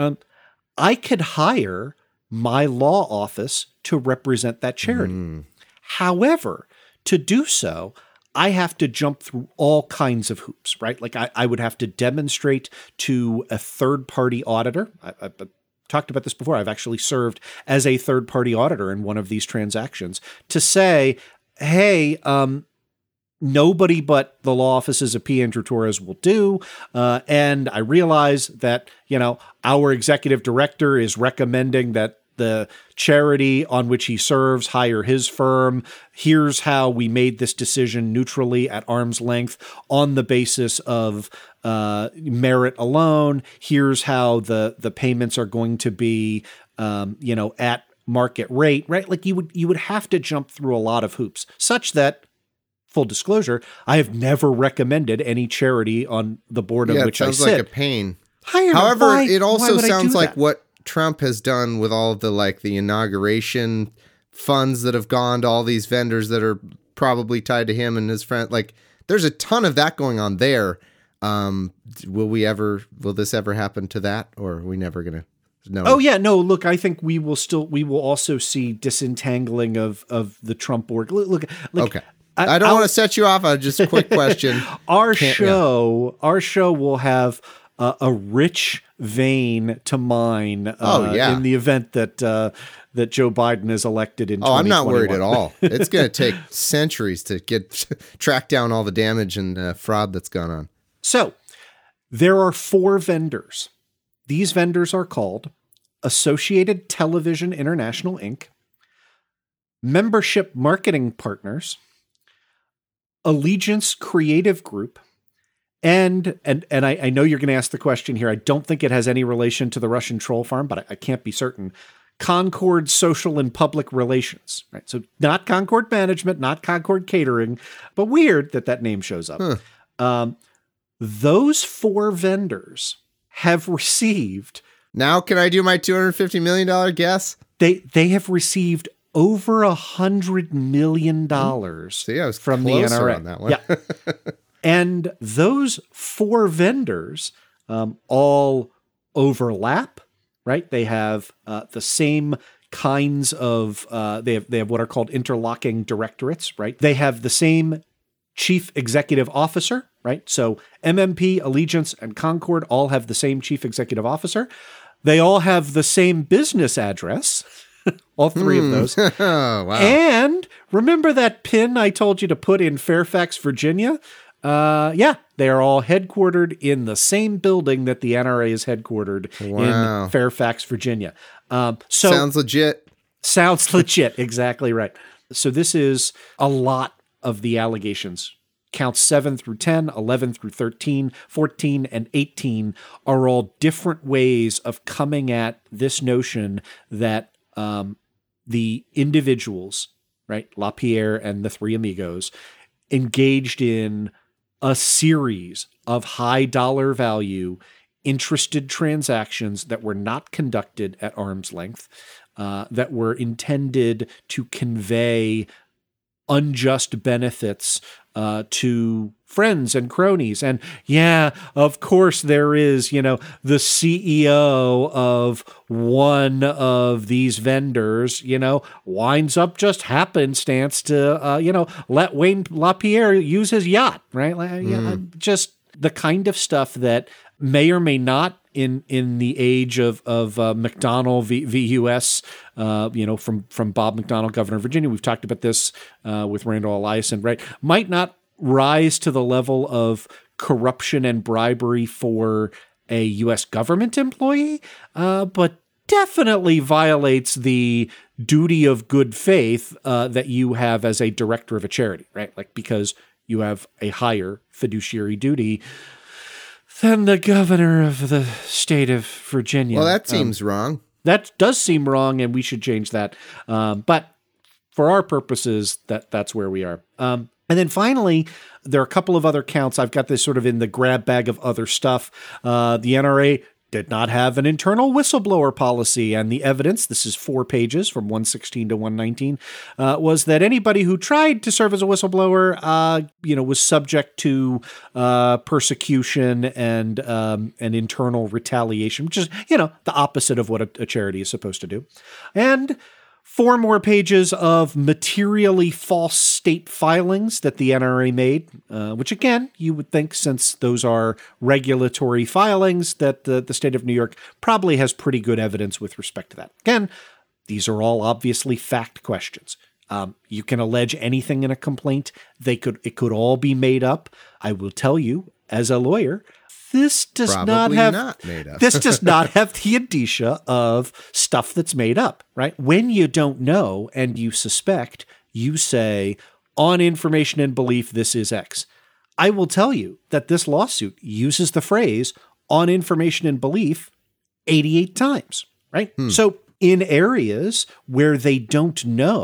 I could hire my law office to represent that charity. However, to do so, I have to jump through all kinds of hoops, right? Like I would have to demonstrate to a third-party auditor. I talked about this before. I've actually served as a third-party auditor in one of these transactions to say, hey, nobody but the law offices of P. Andrew Torres will do. And I realize that, our executive director is recommending that the charity on which he serves hire his firm. Here's how we made this decision neutrally at arm's length on the basis of merit alone. Here's how the payments are going to be, at market rate, right? Like you would have to jump through a lot of hoops such that full disclosure, I have never recommended any charity on the board of which I sit. It sounds like a pain. However, it also sounds like that? what Trump has done with all of the inauguration funds that have gone to all these vendors that are probably tied to him and his friend. Like, there's a ton of that going on there. Will this ever happen to that, or are we never gonna know? Oh yeah, no. Look, I think we will also see disentangling of the Trump board. Look. Okay. I don't want to set you off. Just a quick question. Our show will have a rich vein to mine. In the event that Joe Biden is elected in 2021. I'm not worried at all. It's going to take centuries to track down all the damage and fraud that's gone on. So there are 4 vendors. These vendors are called Associated Television International, Inc., Membership Marketing Partners, Allegiance Creative Group, and I know you're going to ask the question here. I don't think it has any relation to the Russian troll farm, but I can't be certain. Concord Social and Public Relations, right? So not Concord Management, not Concord Catering, but weird that name shows up. Those 4 vendors have received. Now, can I do my $250 million guess? They have received over $100 million See, I was from the NRA on that one. Yeah. And those 4 vendors all overlap, right? They have the same kinds of, they have what are called interlocking directorates, right? They have the same chief executive officer, right? So MMP, Allegiance, and Concord all have the same chief executive officer. They all have the same business address, all 3 of those. Oh, wow. And remember that pin I told you to put in Fairfax, Virginia? They are all headquartered in the same building that the NRA is headquartered in Fairfax, Virginia. Sounds legit. Sounds legit. Exactly right. So this is a lot of the allegations. Counts 7 through 10, 11 through 13, 14, and 18 are all different ways of coming at this notion that the individuals, right, LaPierre and the 3 amigos, engaged in a series of high dollar value interested transactions that were not conducted at arm's length, that were intended to convey unjust benefits to friends and cronies. And yeah, of course there is, the CEO of one of these vendors, winds up just happenstance to, let Wayne LaPierre use his yacht, right? Just the kind of stuff that may or may not in the age of McDonnell v. U.S., from Bob McDonnell, governor of Virginia. We've talked about this with Randall Eliason, right? Might not rise to the level of corruption and bribery for a U.S. government employee, but definitely violates the duty of good faith that you have as a director of a charity, right? Like, because you have a higher fiduciary duty than the governor of the state of Virginia. Well, that seems wrong. That does seem wrong, and we should change that. But for our purposes, that's where we are. And then finally, there are a couple of other counts. I've got this sort of in the grab bag of other stuff. The NRA did not have an internal whistleblower policy, and the evidence, this is 4 pages from 116 to 119, was that anybody who tried to serve as a whistleblower, was subject to persecution and internal retaliation, which is, the opposite of what a charity is supposed to do. And 4 more pages of materially false state filings that the NRA made, which again, you would think, since those are regulatory filings, that the state of New York probably has pretty good evidence with respect to that. Again, these are all obviously fact questions. You can allege anything in a complaint. It could all be made up. I will tell you, as a lawyer, this does not have the indicia of stuff that's made up, right? When you don't know and you suspect, you say, on information and belief, this is X. I will tell you that this lawsuit uses the phrase on information and belief 88 times, right? So in areas where they don't know,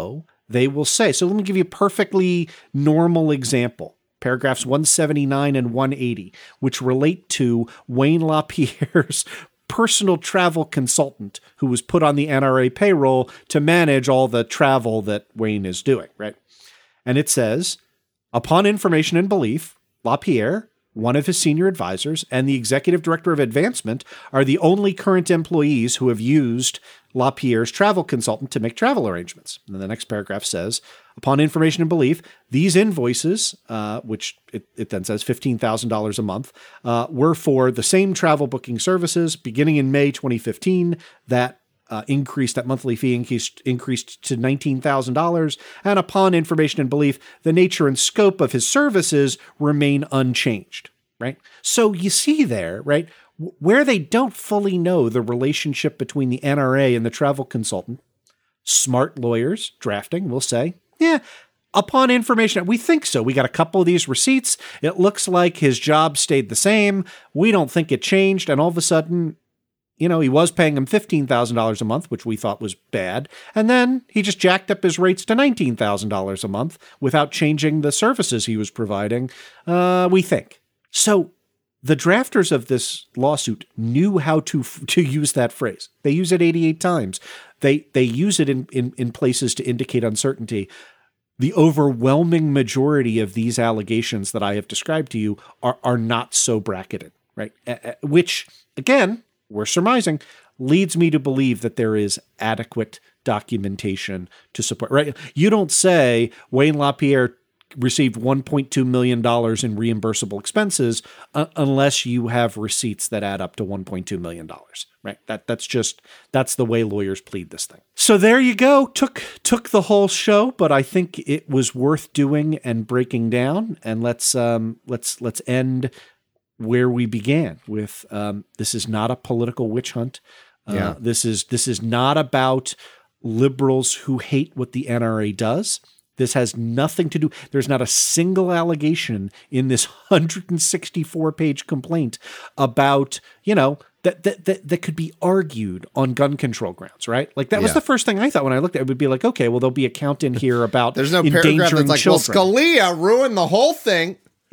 they will say, so let me give you a perfectly normal example. Paragraphs 179 and 180, which relate to Wayne LaPierre's personal travel consultant who was put on the NRA payroll to manage all the travel that Wayne is doing, right? And it says, upon information and belief, LaPierre, one of his senior advisors, and the executive director of advancement are the only current employees who have used LaPierre's travel consultant to make travel arrangements. And then the next paragraph says, upon information and belief, these invoices, which it then says $15,000 a month, were for the same travel booking services beginning in May 2015 that monthly fee increased to $19,000. And upon information and belief, the nature and scope of his services remain unchanged, right? So you see there, right, where they don't fully know the relationship between the NRA and the travel consultant, smart lawyers drafting will say, yeah, upon information, we think so. We got a couple of these receipts. It looks like his job stayed the same. We don't think it changed. And all of a sudden, he was paying him $15,000 a month, which we thought was bad. And then he just jacked up his rates to $19,000 a month without changing the services he was providing, we think. So the drafters of this lawsuit knew how to use that phrase. They use it 88 times. They use it in places to indicate uncertainty. The overwhelming majority of these allegations that I have described to you are not so bracketed, right? Which, again, we're surmising, leads me to believe that there is adequate documentation to support, right? You don't say Wayne LaPierre received $1.2 million in reimbursable expenses unless you have receipts that add up to $1.2 million, right? That's the way lawyers plead this thing. So there you go. Took the whole show, but I think it was worth doing and breaking down. And let's end where we began with, this is not a political witch hunt. This is not about liberals who hate what the NRA does. This has nothing to do. There's not a single allegation in this 164-page complaint about, that could be argued on gun control grounds, right? Like that was the first thing I thought when I looked at it. It would be like, okay, well, there'll be a count in here about there's no paragraph that's like, children. Well, Scalia ruined the whole thing.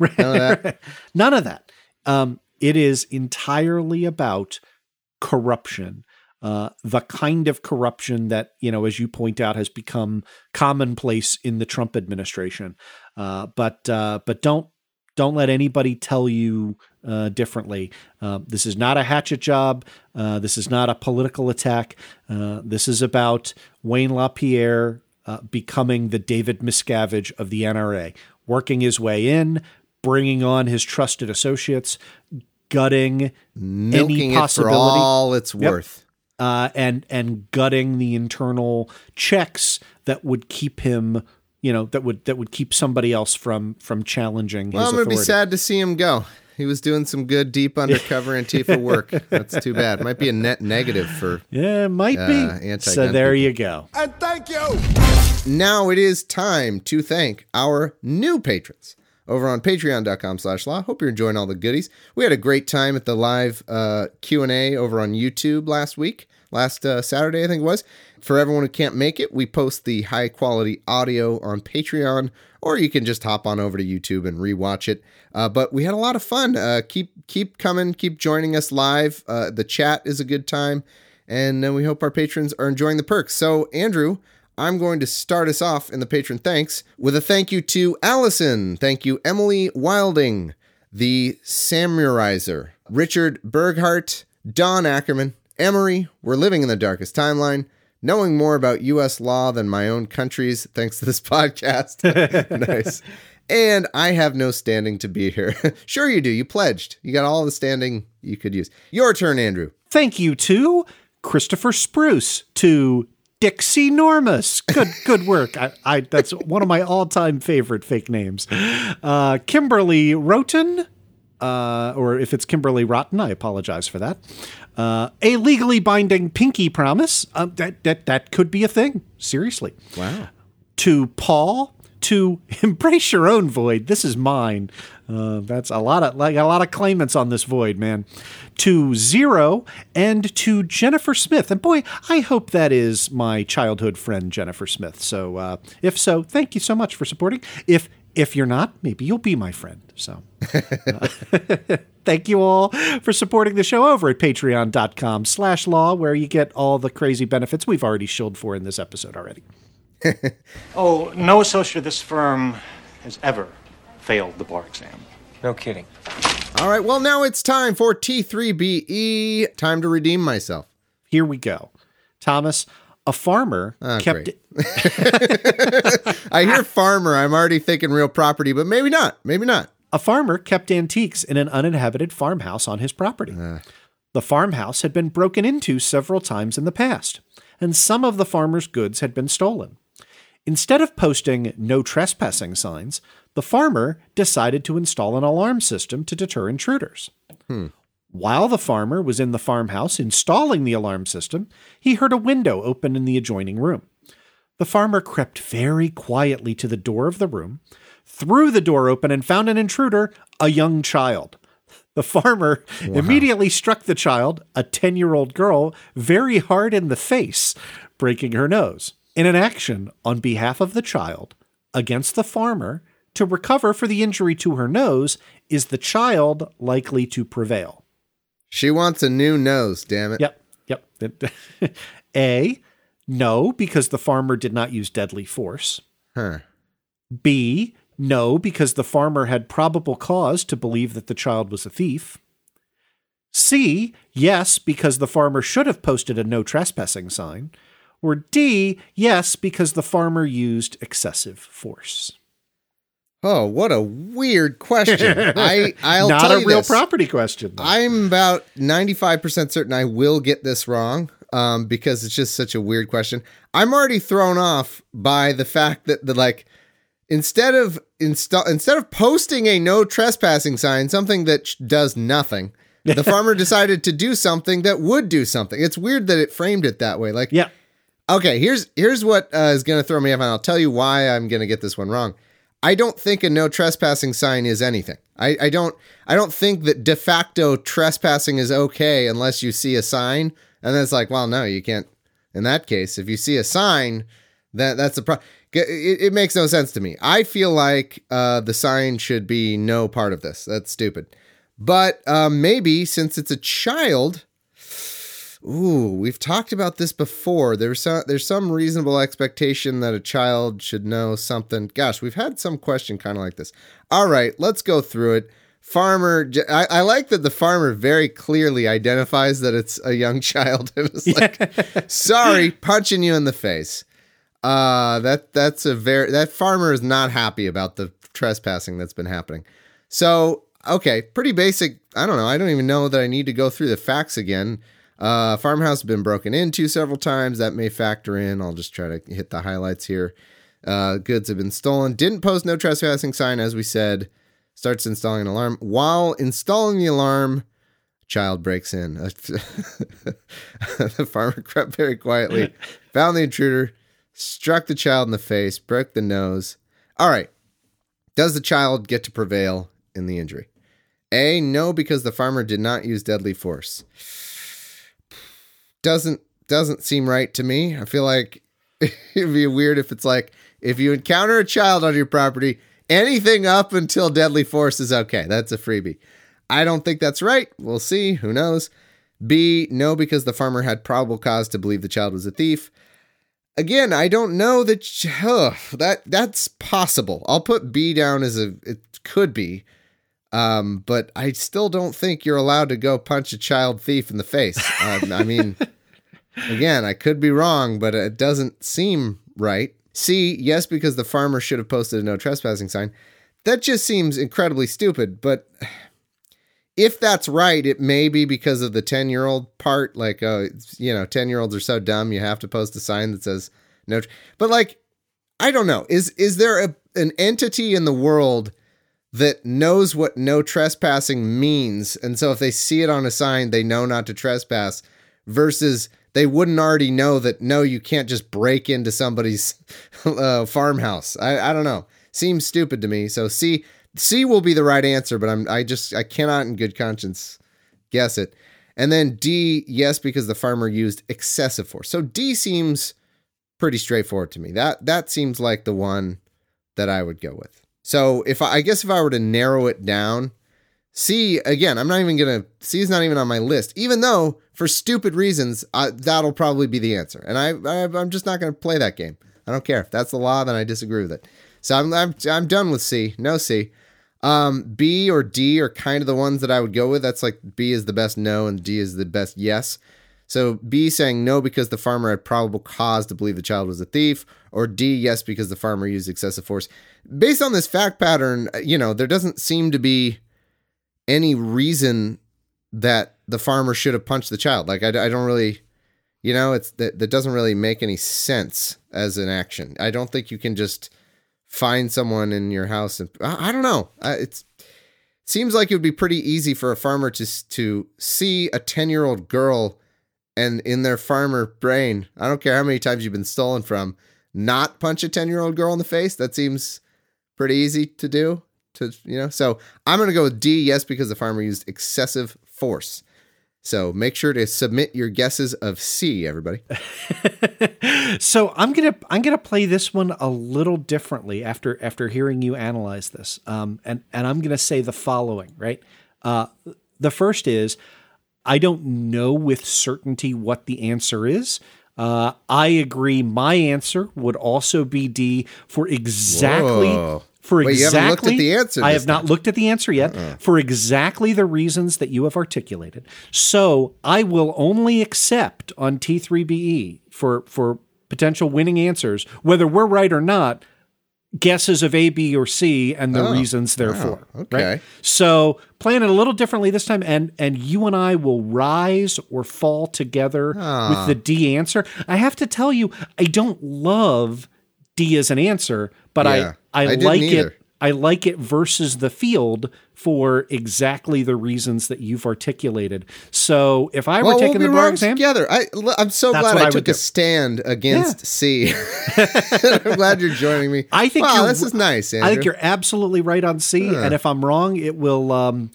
None of that. It is entirely about corruption. The kind of corruption that, as you point out, has become commonplace in the Trump administration. But don't let anybody tell you differently. This is not a hatchet job. This is not a political attack. This is about Wayne LaPierre becoming the David Miscavige of the NRA, working his way in, bringing on his trusted associates, gutting milking any possibility. It for all it's worth. And gutting the internal checks that would keep him, that would keep somebody else from challenging his authority. I'm going to be sad to see him go. He was doing some good deep undercover Antifa work. That's too bad. Might be a net negative for it might be. So there you go. And thank you. Now it is time to thank our new patrons over on patreon.com/law. Hope you're enjoying all the goodies. We had a great time at the live Q&A over on YouTube last Saturday, I think it was. For everyone who can't make it, we post the high quality audio on Patreon, or you can just hop on over to YouTube and rewatch it. But we had a lot of fun. Keep coming, keep joining us live. The chat is a good time, and we hope our patrons are enjoying the perks. So, Andrew, I'm going to start us off in the patron thanks with a thank you to Allison. Thank you, Emily Wilding, the Samurizer, Richard Berghart, Don Ackerman, Emery, We're Living in the Darkest Timeline, Knowing More About U.S. Law Than My Own Country's, thanks to this podcast. Nice. And I Have No Standing to Be Here. Sure you do. You pledged. You got all the standing you could use. Your turn, Andrew. Thank you to Christopher Spruce, to Dixie Normus. Good work. I that's one of my all-time favorite fake names. Kimberly Roten, or if it's Kimberly Rotten, I apologize for that. A legally binding pinky promise. That could be a thing. Seriously. Wow. To Paul, to embrace your own void. This is mine. That's a lot of claimants on this void, man. To Zero and to Jennifer Smith. And boy, I hope that is my childhood friend, Jennifer Smith. So if so, thank you so much for supporting. If you're not, maybe you'll be my friend. So thank you all for supporting the show over at patreon.com/law, where you get all the crazy benefits we've already shilled for in this episode already. Oh, no associate of this firm has ever failed the bar exam. No kidding. All right, well, now it's time for T3BE. Time to redeem myself. Here we go. Thomas, a farmer kept... I hear farmer, I'm already thinking real property, but maybe not. Maybe not. A farmer kept antiques in an uninhabited farmhouse on his property. The farmhouse had been broken into several times in the past, and some of the farmer's goods had been stolen. Instead of posting no trespassing signs, the farmer decided to install an alarm system to deter intruders. While the farmer was in the farmhouse installing the alarm system, he heard a window open in the adjoining room. The farmer crept very quietly to the door of the room, threw the door open, and found an intruder, a young child. The farmer immediately struck the child, a 10-year-old girl, very hard in the face, breaking her nose. In an action on behalf of the child against the farmer to recover for the injury to her nose, is the child likely to prevail? She wants a new nose, damn it. Yep. A, no, because the farmer did not use deadly force. B, no, because the farmer had probable cause to believe that the child was a thief. C, yes, because the farmer should have posted a no trespassing sign. Or D, yes, because the farmer used excessive force. Oh, what a weird question. I'll Not tell a you real this. property question, though. I'm about 95% certain I will get this wrong because it's just such a weird question. I'm already thrown off by the fact that instead of posting a no trespassing sign, something that does nothing, the farmer decided to do something that would do something. It's weird that it framed it that way. Okay, here's what is going to throw me off, and I'll tell you why I'm going to get this one wrong. I don't think a no trespassing sign is anything. I don't think that de facto trespassing is okay unless you see a sign, and then it's like, well, no, you can't. In that case, if you see a sign, that's a problem. It makes no sense to me. I feel like the sign should be no part of this. That's stupid. But maybe since it's a child. Ooh, we've talked about this before. There's some reasonable expectation that a child should know something. Gosh, we've had some question kind of like this. All right, let's go through it. Farmer, I like that the farmer very clearly identifies that it's a young child. It was like, sorry, punching you in the face. That farmer is not happy about the trespassing that's been happening. So, okay, pretty basic. I don't know. I don't even know that I need to go through the facts again. Farmhouse has been broken into several times. That may factor in. I'll just try to hit the highlights here. Goods have been stolen. Didn't post no trespassing sign, as we said. Starts installing an alarm. While installing the alarm, child breaks in. The farmer crept very quietly, found the intruder, struck the child in the face, broke the nose. All right. Does the child get to prevail in the injury? A, no, because the farmer did not use deadly force. Doesn't seem right to me. I feel like it'd be weird if it's like, if you encounter a child on your property, anything up until deadly force is okay. That's a freebie. I don't think that's right. We'll see. Who knows? B, no, because the farmer had probable cause to believe the child was a thief. Again, I don't know that that's possible. I'll put B down as it could be. But I still don't think you're allowed to go punch a child thief in the face. I mean, again, I could be wrong, but it doesn't seem right. C, yes, because the farmer should have posted a no trespassing sign. That just seems incredibly stupid. But if that's right, it may be because of the 10-year-old part. 10-year-olds are so dumb, you have to post a sign that says no. But I don't know. Is there an entity in the world that knows what no trespassing means, and so if they see it on a sign, they know not to trespass, versus they wouldn't already know that, no, you can't just break into somebody's farmhouse. I don't know. Seems stupid to me. So C will be the right answer, but I cannot in good conscience guess it. And then D, yes, because the farmer used excessive force. So D seems pretty straightforward to me. That seems like the one that I would go with. So I guess if I were to narrow it down, C, again, C is not even on my list, even though for stupid reasons, that'll probably be the answer. And I'm just not going to play that game. I don't care. If that's the law, then I disagree with it. So I'm done with C. No C. B or D are kind of the ones that I would go with. That's like B is the best no and D is the best yes. So B saying no because the farmer had probable cause to believe the child was a thief, or D, yes, because the farmer used excessive force. Based on this fact pattern, there doesn't seem to be any reason that the farmer should have punched the child. Like, I don't really, that doesn't really make any sense as an action. I don't think you can just find someone in your house and I don't know. It seems like it would be pretty easy for a farmer to see a 10-year-old girl and in their farmer brain, I don't care how many times you've been stolen from, not punch a 10-year-old girl in the face. That seems pretty easy to do. So I'm going to go with D, yes, because the farmer used excessive force. So make sure to submit your guesses of C, everybody. So I'm gonna play this one a little differently after hearing you analyze this. And I'm gonna say the following, right? The first is, I don't know with certainty what the answer is. I agree. My answer would also be D for exactly. Whoa. Wait, you haven't looked at the answer. I have not looked at the answer yet for exactly the reasons that you have articulated. So I will only accept on T3BE for potential winning answers, whether we're right or not, guesses of A, B, or C and the reasons therefore. Okay. Right? So playing it a little differently this time, and you and I will rise or fall together with the D answer. I have to tell you, I don't love D as an answer, but I like it. I like it versus the field for exactly the reasons that you've articulated. So if I were taking the bar exam together, I'm so glad I took a stand against C. I'm glad you're joining me. I think this is nice, Andrew. I think you're absolutely right on C, and if I'm wrong, it will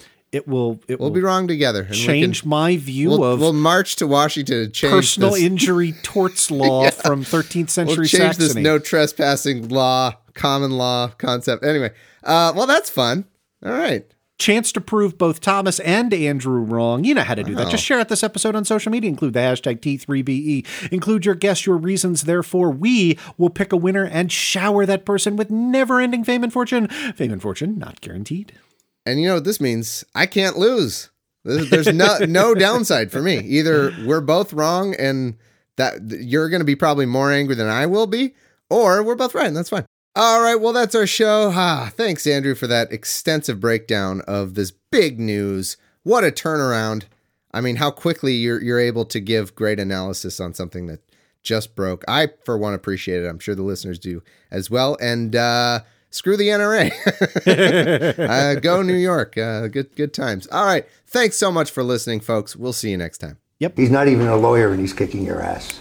we'll be wrong together. And change my view of. We'll march to Washington to change personal injury torts law from 13th century we'll change Saxony. This no trespassing law, common law concept. Anyway, well, that's fun. All right. Chance to prove both Thomas and Andrew wrong. You know how to do that. Just share out this episode on social media. Include the hashtag T3BE. Include your guess, your reasons. Therefore, we will pick a winner and shower that person with never-ending fame and fortune. Fame and fortune not guaranteed. And you know what this means? I can't lose. There's no downside for me. Either we're both wrong and that you're going to be probably more angry than I will be, or we're both right, and that's fine. All right, well, that's our show. Thanks, Andrew, for that extensive breakdown of this big news. What a turnaround. I mean, how quickly you're able to give great analysis on something that just broke. I, for one, appreciate it. I'm sure the listeners do as well. And screw the NRA. Go New York. Good times. All right. Thanks so much for listening, folks. We'll see you next time. Yep. He's not even a lawyer and he's kicking your ass.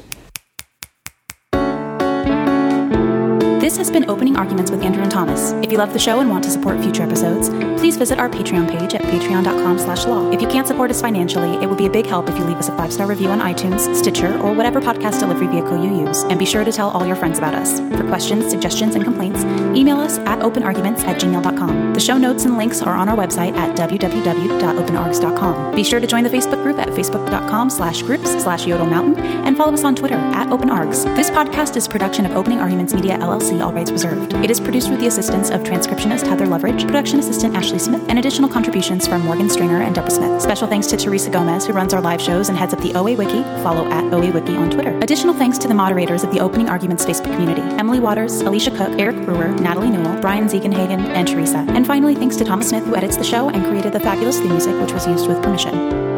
This has been Opening Arguments with Andrew and Thomas. If you love the show and want to support future episodes, please visit our Patreon page at patreon.com/law. If you can't support us financially, it would be a big help if you leave us a 5-star review on iTunes, Stitcher, or whatever podcast delivery vehicle you use. And be sure to tell all your friends about us. For questions, suggestions, and complaints, email us at openarguments@gmail.com. The show notes and links are on our website at www.openargs.com. Be sure to join the Facebook group at facebook.com/groups/yodelmountain and follow us on Twitter at openargs. This podcast is a production of Opening Arguments Media, LLC, all rights reserved. It is produced with the assistance of transcriptionist Heather Loveridge, production assistant Ashley Smith, and additional contributions from Morgan Stringer and Deborah Smith. Special thanks to Teresa Gomez, who runs our live shows and heads up the OA Wiki. Follow at OA Wiki on Twitter. Additional thanks to the moderators of the Opening Arguments Facebook community: Emily Waters, Alicia Cook, Eric Brewer, Natalie Newell, Brian Ziegenhagen, and Teresa. And finally, thanks to Thomas Smith, who edits the show and created the fabulous theme music, which was used with permission.